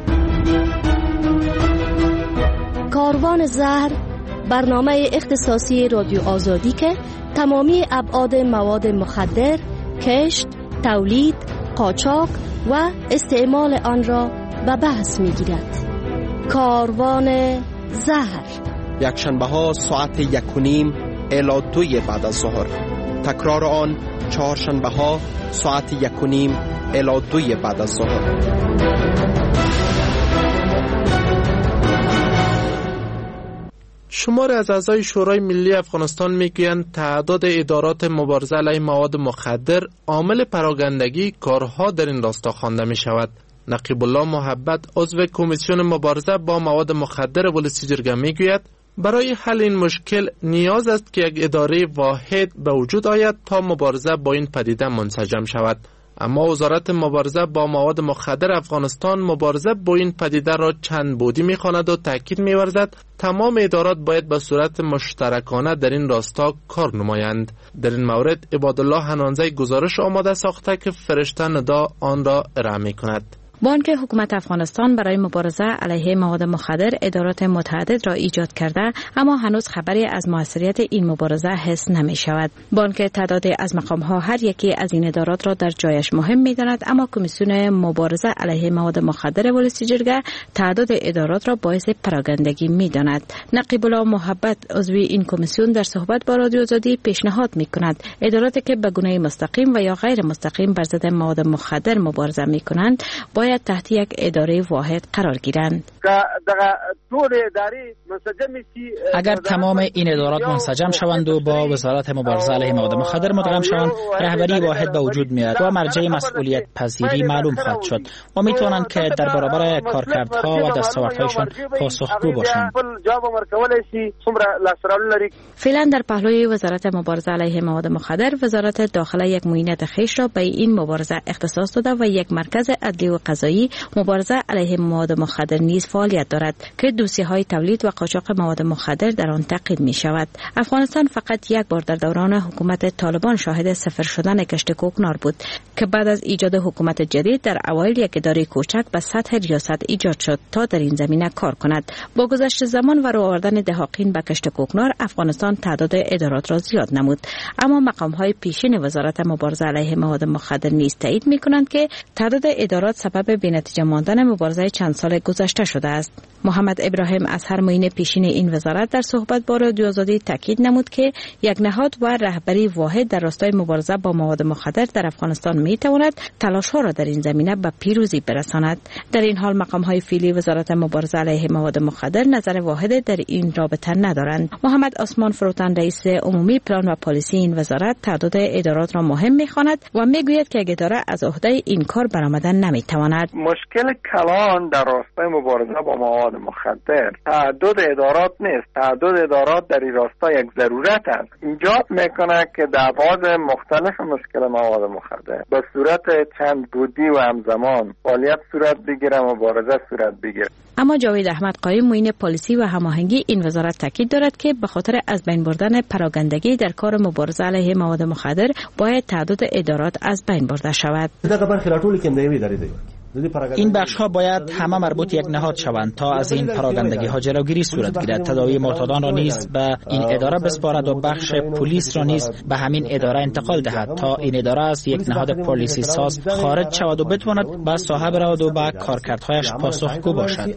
کاروان زهر برنامه اختصاصی رادیو آزادی که تمامی ابعاد مواد مخدر، کشت، تولید، قاچاق و استعمال آن را به بحث می‌گیرد. کاروان زهر یک شنبه ها ساعت یک و نیم الی دوی بعد از ظهر. تکرار آن چهار شنبه ها ساعت یک و نیم الی دوی بعد از ظهر. شماری از اعضای شورای ملی افغانستان میگویند تعداد ادارات مبارزه علیه مواد مخدر عامل پراگندگی کارها در این راستا خوانده می شود. نقیب الله محبت عضو کمیسیون مبارزه با مواد مخدر ولسی جرگه میگوید برای حل این مشکل نیاز است که یک اداره واحد به وجود آید تا مبارزه با این پدیده منسجم شود. اما وزارت مبارزه با مواد مخدر افغانستان مبارزه با این پدیده را چند بعدی می‌خواند و تاکید می‌ورزد تمام ادارات باید به صورت مشترکانه در این راستا کار نمایند. در این مورد عبادالله حنانزی گزارش آماده ساخته که فرشته ندا آن را ارائه می‌کند. بانک حکومت افغانستان برای مبارزه علیه مواد مخدر ادارات متعدد را ایجاد کرده، اما هنوز خبری از موثریت این مبارزه حس نمی شود. بانک تعداد از مقام ها هر یکی از این ادارات را در جایش مهم می داند، اما کمیسیون مبارزه علیه مواد مخدر ولسی جرگه تعداد ادارات را باعث پراگندگی می داند. نقیب الله محبت عضو این کمیسیون در صحبت با رادیو آزادی پیشنهاد می کند اداراتی که به گونه مستقیم و یا غیر مستقیم بر ضد مواد مخدر مبارزه می کنند باید تحت یک اداره واحد قرار گیرند. اگر تمام این ادارات منسجم شوند و با وزارت مبارزه علیه مواد مخدر مدغم شوند، رهبری واحد به وجود میاد و مرجع مسئولیت پذیری معلوم خواهد شد و میتوانند که در برابر کارکردها و دستاوردهایشان پاسخگو باشند. فعلا در پهلوی وزارت مبارزه علیه مواد مخدر، وزارت داخله یک معینت خویش را به این مبارزه اختصاص داده و یک مرکز عدلی و قضایی مبارزه علیه مواد مخدر نیز فعالیت دارد که دوسیه‌های تولید و قاچاق مواد مخدر در آن تعقیب می شود. افغانستان فقط یک بار در دوران حکومت طالبان شاهد صفر شدن کشت کوکنار بود که بعد از ایجاد حکومت جدید در اوایل یک اداره کوچک به سطح ریاست ایجاد شد تا در این زمینه کار کند. با گذشت زمان و رو آوردن دهاقین به کشت کوکنار، افغانستان تعداد ادارات را زیاد نمود، اما مقام‌های پیشین وزارت مبارزه علیه مواد مخدر نیز تایید می‌کنند که تعداد ادارات سبب بی‌نتیجه ماندن مبارزه چند سال گذشته شده است. محمد ابراهیم اظهر معین پیشین این وزارت در صحبت با رادیو آزادی تاکید نمود که یک نهاد و رهبری واحد در راستای مبارزه با مواد مخدر در افغانستان می‌تواند تلاش‌ها را در این زمینه به پیروزی برساند. در این حال مقام‌های فعلی وزارت مبارزه علیه مواد مخدر نظر واحد در این رابطه ندارند. محمد عثمان فروتن رئیس عمومی پلان و پالیسی این وزارت تعداد ادارات را مهم می‌خواند و می‌گوید که اداره از عهده این کار برآمدن نمی‌تواند. مشکل کلان در راستای مبارزه با مواد مخدر تعدد ادارات نیست. تعدد ادارات در این راستا یک ضرورت است. ایجاد میکنه که در ابعاد مختلف مشکل مواد مخدر به صورت چند بودی و همزمان فعالیت صورت بگیره، مبارزه صورت بگیره. اما جاوید احمد قایم معین پالیسی و هماهنگی این وزارت تاکید دارد که به خاطر از بین بردن پراگندگی در کار مبارزه علیه مواد مخدر باید تعداد ادارات از بین برده شود. این بخش ها باید همه مربوط یک نهاد شوند تا از این پراگندگی ها جلوگیری صورت گیرد. تداوی معتادان را نیز به این اداره بسپارد و بخش پلیس را نیز به همین اداره انتقال دهد تا این اداره از یک نهاد پلیسی ساز خارج شود و بتواند به صاحب رود و به کارکردهایش پاسخگو باشد.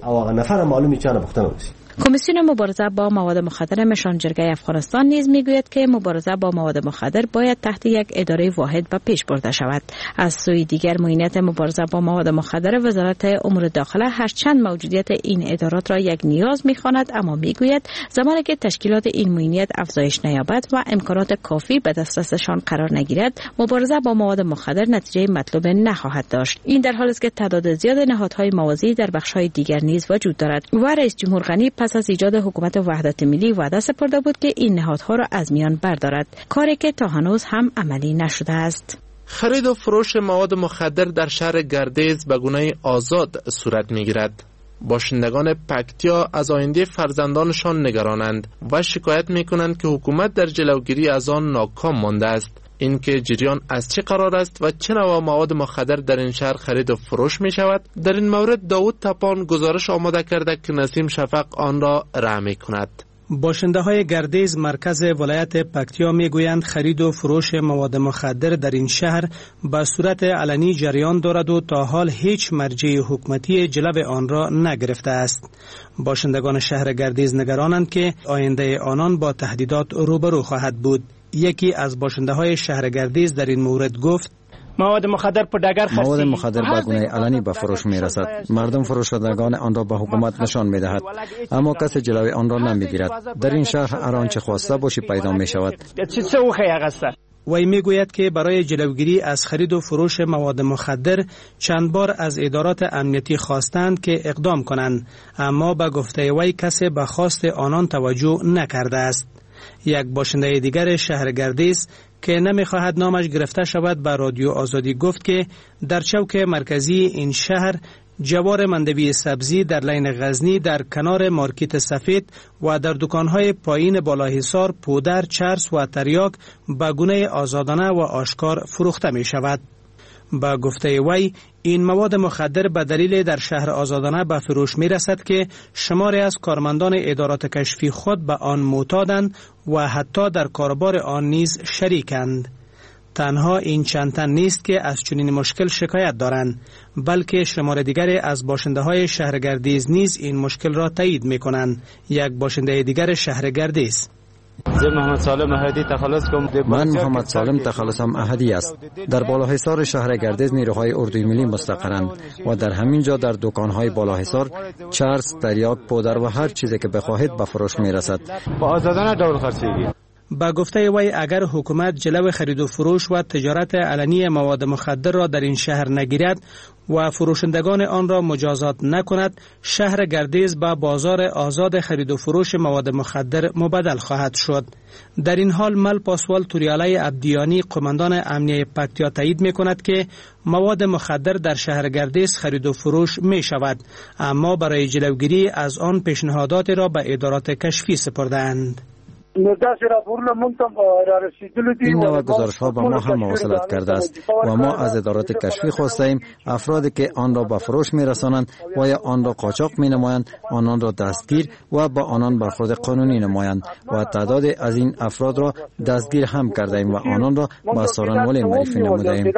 کمیسیون مبارزه با مواد مخدر مشان جرگه افغانستان نیز میگوید که مبارزه با مواد مخدر باید تحت یک اداره واحد به پیش برده شود. از سوی دیگر معینت مبارزه با مواد مخدر وزارت امور داخله هرچند موجودیت این ادارات را یک نیاز میخواند، اما میگوید زمانی که تشکیلات این معینت افزایش نیابد و امکانات کافی به دسترسشان قرار نگیرد، مبارزه با مواد مخدر نتیجه مطلوب نخواهد داشت. این در حالی است که تعداد زیاد نهادهای موازی در بخش‌های دیگر نیز وجود دارد و رئیس جمهور غنی پس پس از ایجاد حکومت وحدت ملی وعده سپرده بود که این نهادها را از میان بردارد، کاری که تا هنوز هم عملی نشده است. خرید و فروش مواد مخدر در شهر گردیز به گونه آزاد صورت می‌گیرد. باشندگان پکتیا از آینده فرزندانشان نگرانند و شکایت می‌کنند که حکومت در جلوگیری از آن ناکام مانده است. اینکه جریان از چه قرار است و چه نوع مواد مخدر در این شهر خرید و فروش می شود، در این مورد داوود تپان گزارش آماده کرده که نسیم شفق آن را رعا می کند. باشنده های گردیز مرکز ولایت پکتیا می گویند خرید و فروش مواد مخدر در این شهر به صورت علنی جریان دارد و تا حال هیچ مرجع حکومتی جلو آن را نگرفته است. باشندگان شهر گردیز نگرانند که آینده آنان با تهدیدات روبرو خواهد بود. یکی از باشنده های شهر گردیز در این مورد گفت: مواد مخدر پر دگر خستی مواد مخدر به گونه علنی به فروش می رسد. مردم فروشندگان آن را به حکومت نشان می دهد، اما کسی جلوی آن را نمی گیرد. در این شهر هر آنچه خواسته باشی پیدا می شود. وی می گوید که برای جلوگیری از خرید و فروش مواد مخدر چند بار از ادارات امنیتی خواستند که اقدام کنند، اما به گفته وی کسی به خواست آنان توجه نکرده است. یک باشنده دیگر شهر گردیز که نمیخواهد نامش گرفته شود به رادیو آزادی گفت که در چوک مرکزی این شهر جوار مندوی سبزی در لین غزنی در کنار مارکت سفید و در دکانهای پایین بالاحصار پودر، چرس و تریاک به گونه آزادانه و آشکار فروخته می شود. با گفته وی این مواد مخدر به دلیل در شهر آزادانه به فروش می رسد که شماری از کارمندان ادارات کشفی خود به آن معتادند و حتی در کاربار آن نیز شریکند. تنها این چند تن نیست که از چنین مشکل شکایت دارند، بلکه شمار دیگری از باشنده های شهر گردیز نیز این مشکل را تایید می کنند. یک باشنده دیگر شهر گردیز: محمد سالم احدی تخلص من محمد سالم تخلصم احدی است. در بالاحصار شهر گردیز نیروهای اردوی ملی مستقرند و در همین جا در دکانهای بالاحصار چرس، تریاک، پودر و هر چیزی که بخواهید به فروش می رسد. با آزادانه دور خرڅیږي. با گفته وی اگر حکومت جلو خرید و فروش و تجارت علنی مواد مخدر را در این شهر نگیرد و فروشندگان آن را مجازات نکند، شهر گردیز به بازار آزاد خرید و فروش مواد مخدر مبدل خواهد شد. در این حال مل پاسوال توریالی عبدیانی قماندان امنیه پکتیا تایید می کند که مواد مخدر در شهر گردیز خرید و فروش می شود، اما برای جلوگیری از آن پیشنهادات را به ادارات کشفی سپردند. این نوع گزارش ها به ما هم مواصلت کرده است و ما از ادارات کشفی خواسته ایم افرادی که آن را به فروش می رسانند و یا آن را قاچاق می نمایند آنان را دستگیر و با آنان برخورد قانونی نمایند و تعداد از این افراد را دستگیر هم کرده ایم و آنان را به سارنوالی معرفی نموده ایم.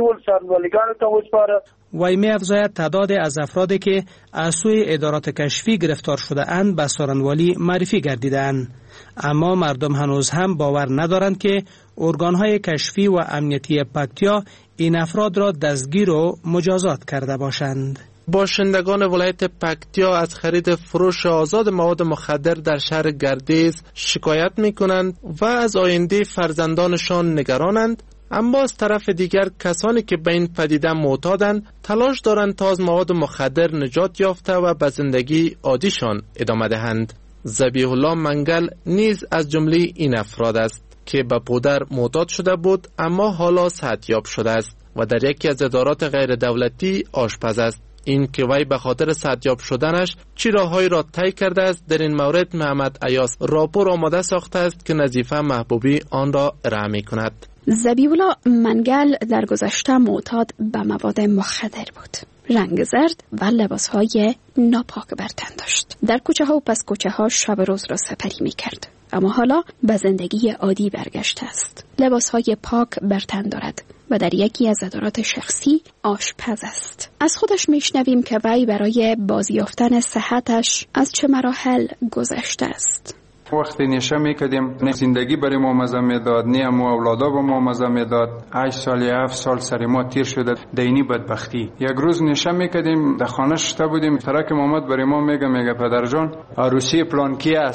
وی می افزاید تعداد از افرادی که از سوی ادارات کشفی گرفتار شده اند به سارنوالی معرفی گردیدند، اما مردم هنوز هم باور ندارند که ارگانهای کشفی و امنیتی پکتیا این افراد را دستگیر و مجازات کرده باشند. باشندگان ولایت پکتیا از خرید فروش آزاد مواد مخدر در شهر گردیز شکایت می کنند و از آینده فرزندانشان نگرانند، اما از طرف دیگر کسانی که به این پدیده معتادند تلاش دارند تا از مواد مخدر نجات یافته و به زندگی عادیشان ادامه دهند. ذبیح الله منگل نیز از جمله این افراد است که به پودر معتاد شده بود اما حالا صحتیاب شده است و در یکی از ادارات غیر دولتی آشپز است. این که وی به خاطر صحتیاب شدنش چی راههایی را طی کرده است در این مورد محمد ایاس راپور آماده ساخته است که نظیفه محبوبی آن را ارائه می کند. ذبیح الله منگل در گذشته معتاد به مواد مخدر بود. رنگ زرد و لباسهای ناپاک بر تن داشت. در کوچه ها و پس کوچه ها شب روز را سپری می کرد. اما حالا به زندگی عادی برگشته است. لباسهای پاک بر تن دارد و در یکی از ادارات شخصی آشپز است. از خودش میشنویم که وی برای بازیافتن صحتش از چه مراحل گذشته است. وقتی نشه میکردیم زندگی برای ما مزه میداد، نه ما اولادا به ما مزه میداد. هشت سال یا هفت سال سر ما تیر شده دینی بدبختی. یک روز نشه میکردیم در خانه شته بودیم، ترک محمد برای ما میگه میگه پدر جان عروسی پلان کی است؟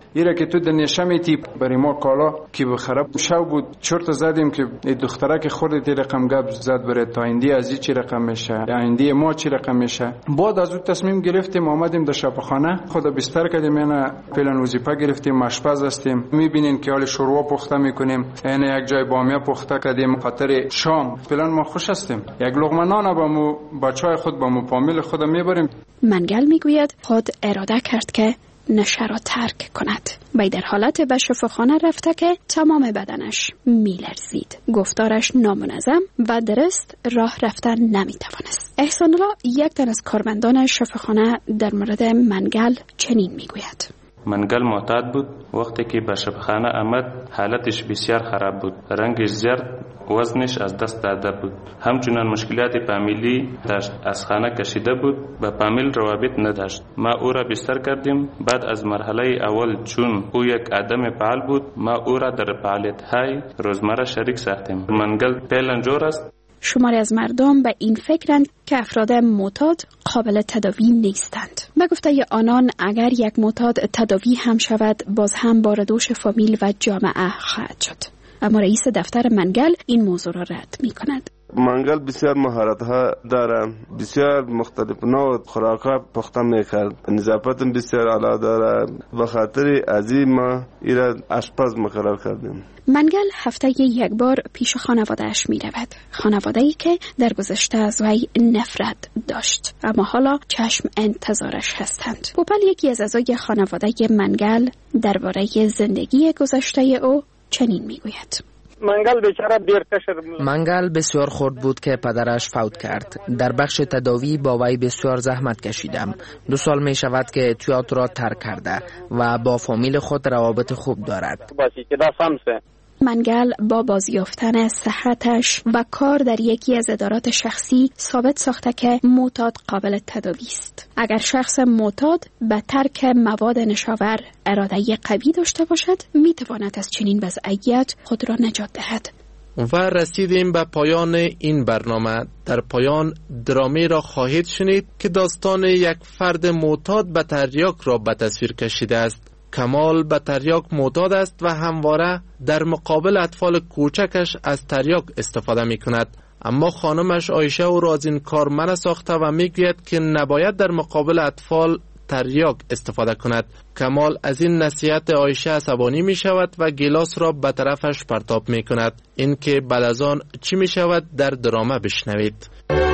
ایره که تو دنیشه میتی برای ما کالا که بخرب شو بود چرت زدیم که دختره که خودت رقم گپ زد بره تا ایندی از چی رقم میشه ایندی ما چی رقم میشه. بعد از اون تصمیم گرفتیم آمدیم در شفاخانه خود بستر کردیم، یعنی فعلا وظیفه گرفتیم، آشپز هستیم. میبینین که حال شوروا پخته میکنیم، یعنی یک جای بامیه پخته کردیم خاطر شام. فعلا ما خوش هستیم، یک لقمه نان با مو بچهای خود با مو فامیل خود میبریم. منگل میگوید خود اراده کرد که نشه را ترک کند. وی در حالت به شفاخانه رفته که تمام بدنش میلرزید، گفتارش نامنظم و درست راه رفتن نمیتوانست. احسان الله یک تن از کارمندان شفاخانه در مورد منگل چنین میگوید: منگل معتاد بود. وقتی که به شفاخانه آمد حالتش بسیار خراب بود، رنگش زرد، وزنش از دست داده بود. همچنان مشکلات فامیلی داشت، از خانه کشیده بود، با فامیل روابط نداشت. ما او را بستر کردیم. بعد از مرحله اول چون او یک آدم فعال بود، ما او را در فعالیت‌های روزمره شریک ساختیم. منگل فعلا جور است. شماری از مردم به این فکرند که افراد معتاد قابل تداوی نیستند. به گفته آنان اگر یک معتاد تداوی هم شود باز هم باردوش فامیل و جامعه خواهد شد. اما رئیس دفتر منگل این موضوع را رد می کند. منگل بسیار مهارت ها داره، بسیار مختلف نوع خوراک ها پخته میکرد، نظافت بسیار عالی داره. به خاطر ازی ما ایرا آشپز مقرر کردیم. منگل هفته یک بار پیش خانوادهش می رود، خانواده ای که در گذشته از وی نفرت داشت اما حالا چشم انتظارش هستند. پوپل یکی از اعضای خانواده منگل درباره زندگی گذشته او چنین می گوید: منگل بیچاره دیرکش. منگل بسیار خرد بود که پدرش فوت کرد. در بخش تداوی با وی بسیار زحمت کشیدم. دو سال می شود که تئاتر را ترک کرده و با فامیل خود روابط خوب دارد. منگل با بازیافتن صحتش و کار در یکی از ادارات شخصی ثابت ساخته که معتاد قابل تداوی است. اگر شخص معتاد به ترک مواد نشاور اراده قوی داشته باشد می تواند از چنین وضعیت خود را نجات دهد. و رسیدیم به پایان این برنامه. در پایان درامی را خواهید شنید که داستان یک فرد معتاد به تریاک را به تصویر کشیده است. کمال به تریاک معتاد است و همواره در مقابل اطفال کوچکش از تریاک استفاده می کند. اما خانمش عایشه او را از این کار منع ساخته و می گوید که نباید در مقابل اطفال تریاک استفاده کند. کمال از این نصیحت عایشه عصبانی می شود و گیلاس را به طرفش پرتاب می کند. این که بعد از آن چی می شود در درامه بشنوید.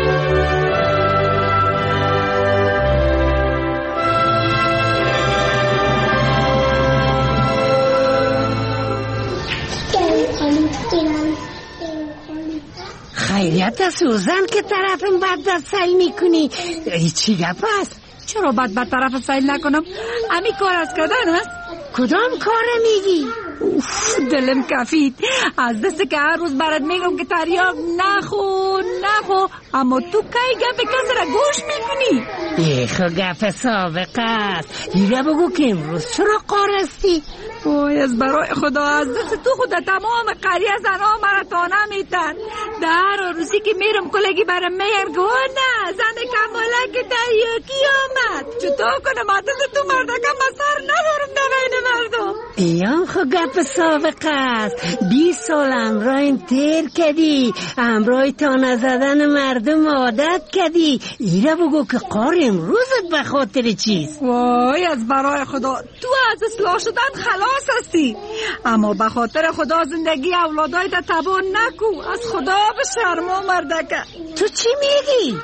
خیریت سوزن که طرفم بد در سیل میکنی. چی گپ است؟ چرا بد بد طرف سیل نکنم؟ امی کار از کردن است؟ کدام کار میگی؟ اوف دلم کفید از دست که هر روز برات میگم که تریاک نخو نخو، اما تو کی گپ کسی را گوش میکنی؟ ایخو گپ سابقه است. دیگه بگو که امروز چرا قارستی؟ وای از برای خدا از دست تو خود تمام قریه زنها مرا تانه میتن. در روزی که میرم کلگی برم میگم که نه زن کماله که تریاکی آمد. چطور کنم عدد تو مردکم مسار ندارم در بین مردم. ایام خو گپ سابقه است. بیست سال امرایم تیر کردی، امرای تانه زدن مردم عادت کردی. ایره بگو که قار امروزت به خاطر چیست؟ وای از برای خدا تو از اصلاح شدن خلاص هستی، اما به خاطر خدا زندگی اولادای تا تباه نکو. از خدا به شرما مردکه. تو چی میگی؟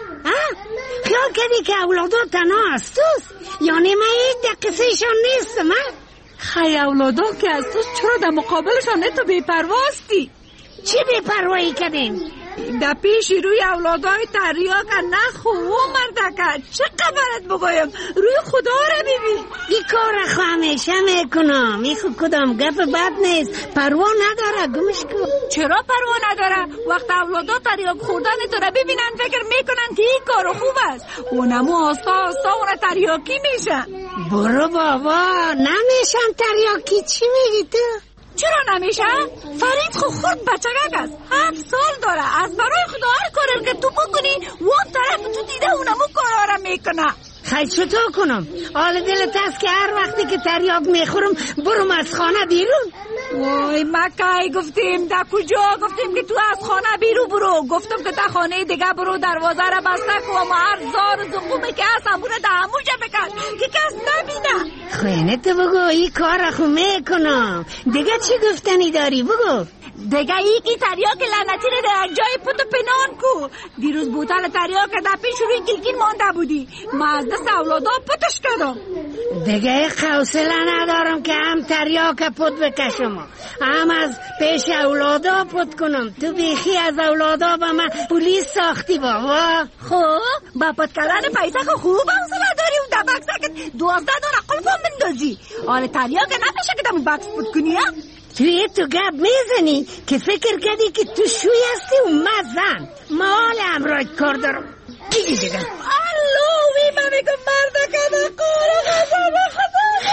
خیال کردی که اولادو تنها از توست؟ یعنی من این دقیقشان نیستم؟ خی اولادو که از توست چرا در مقابلشان تو بی‌پرواستی؟ چی بی‌پروایی کردیم؟ در پیش روی اولادای تریاک نخو مردکه. چه قبرت بگویم؟ روی خدا را ببین. این کار را همیشه میکنم. این خود کدام گپ بد نیست. پروا نداره گمش کن. چرا پروا نداره؟ وقت اولادا تریاک خوردن تو را ببینن فکر میکنن که این کار خوب است. اونمو آستا آستا اونا تریاکی میشن. برو بابا نمیشن تریاکی. چی میگی تو؟ چرا نمیشه؟ فرید خو خود بچگک است. هفت سال داره. از برای خدا هر کارم که تو بکنی وان طرف تو دیده اونمو کارا را میکنه. خیلی چطور کنم؟ حال دلت هست که هر وقتی که تریاک میخورم برم از خانه بیرون؟ وای مکای گفتیم در کجا گفتیم که تو از خانه بیرون برو. گفتم که در خانه دیگه برو، دروازه را بسته کن و هر زار و زخومه که هست همونه در هموجه بکن که کس نبینه. خوینه تو بگو این کار خو میکنم. دیگه چی گفتنی داری بگو؟ دیگه ای که تریاک لعنتی رو در جای پتو پنان کو. دیروز بوتل تریاک در پیش روی گلگین مانده بودی، ما از دست اولادا پتش کردم. دیگه حوصله ندارم که هم تریاک پت بکشم هم از پیش اولادا پت کنم. تو بیخی از اولادا با من پولیس ساختی بابا. خب با پت کردن پیسه خو خوب حوصله داری و در بکسه که دوازده دانه قلفان بندازی. حال تریاک نمیشه که دم بکس پت کنی ها؟ توی تو گپ میزنی که فکر کردی که تو شوی هستی و من زن. ما حال امراج کار دارم. دیگه دیگه اللوی من میگم مرد کده قاره خدا خدا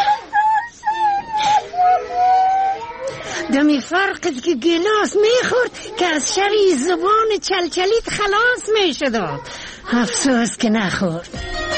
دمی فرقت که گلاس میخورد که از شری زبان چلچلیت خلاص میشد. افسوس که نخورد.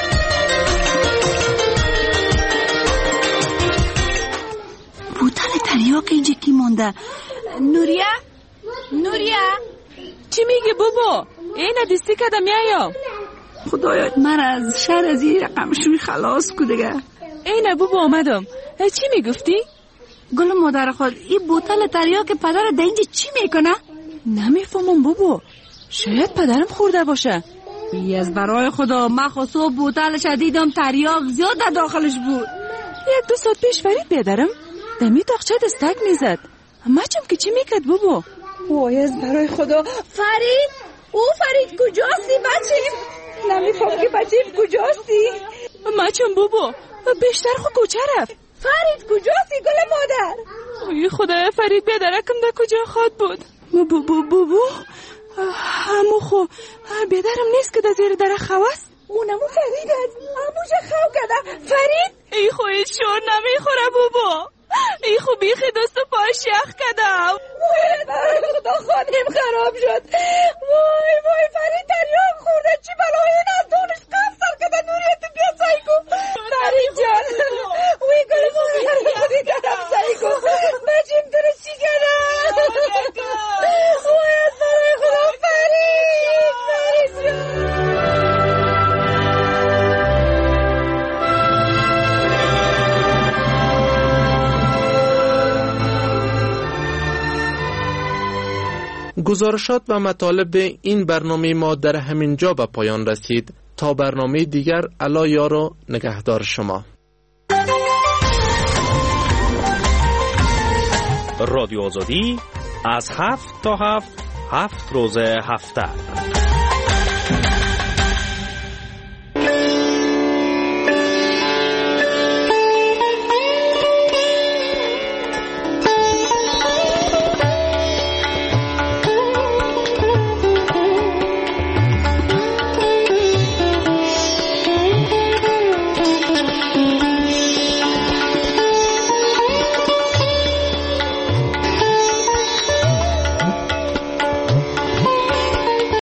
بوتل تریاک اینجا کی مونده؟ نوریا؟ نوریا؟ چی میگی بابا؟ اینه دیستی کدم یا خدایا من از شر از این رقم شوی خلاص کو دیگه. اینه بابا آمدم. چی میگفتی؟ گل مادر خود این بوتل تریاک پدر ده اینجا چی میکنه؟ نمیفهمم بابا، شاید پدرم خورده باشه. ای از برای خدا من خصوص بوتلش دیدم تریاک زیاد در داخلش بود. یک دو ساعت پیش فرید بیادرم دمی تاقچه دستک میزد. مچم که چی میکرد بابا؟ وای از برای خدا. فرید؟ او فرید کجاستی بچیم؟ نمیفهم که بچیم کجاستی؟ مچم بابا بیشتر خو کوچه رفت. فرید کجاستی گل مادر؟ ای خدا فرید بیادرکم در کجا خواد بود؟ بابا بابا همو خو بیادرم نیست که در زیر در خواست؟ اونمو فرید هست همو جا خو کده. فرید؟ ای خوی شور نمیخوره بابا. ای خو بیخی دست و پای شیخ کدم. وای برای خدا خانم خراب شد. وای وای فرید تریاک خورده. چی بلای این از دونش کفتر کده. نوریت بیا سعی کن فرید جان. وی گل مادر خودی کدم سعی کن بچیم تو رو چی کدم. وای از برای خدا فرید فرید جان. گزارشات و مطالب این برنامه ما در همین جا به پایان رسید. تا برنامه دیگر الا یار و نگهدار شما. رادیو آزادی از هفت تا هفت هفت روز هفته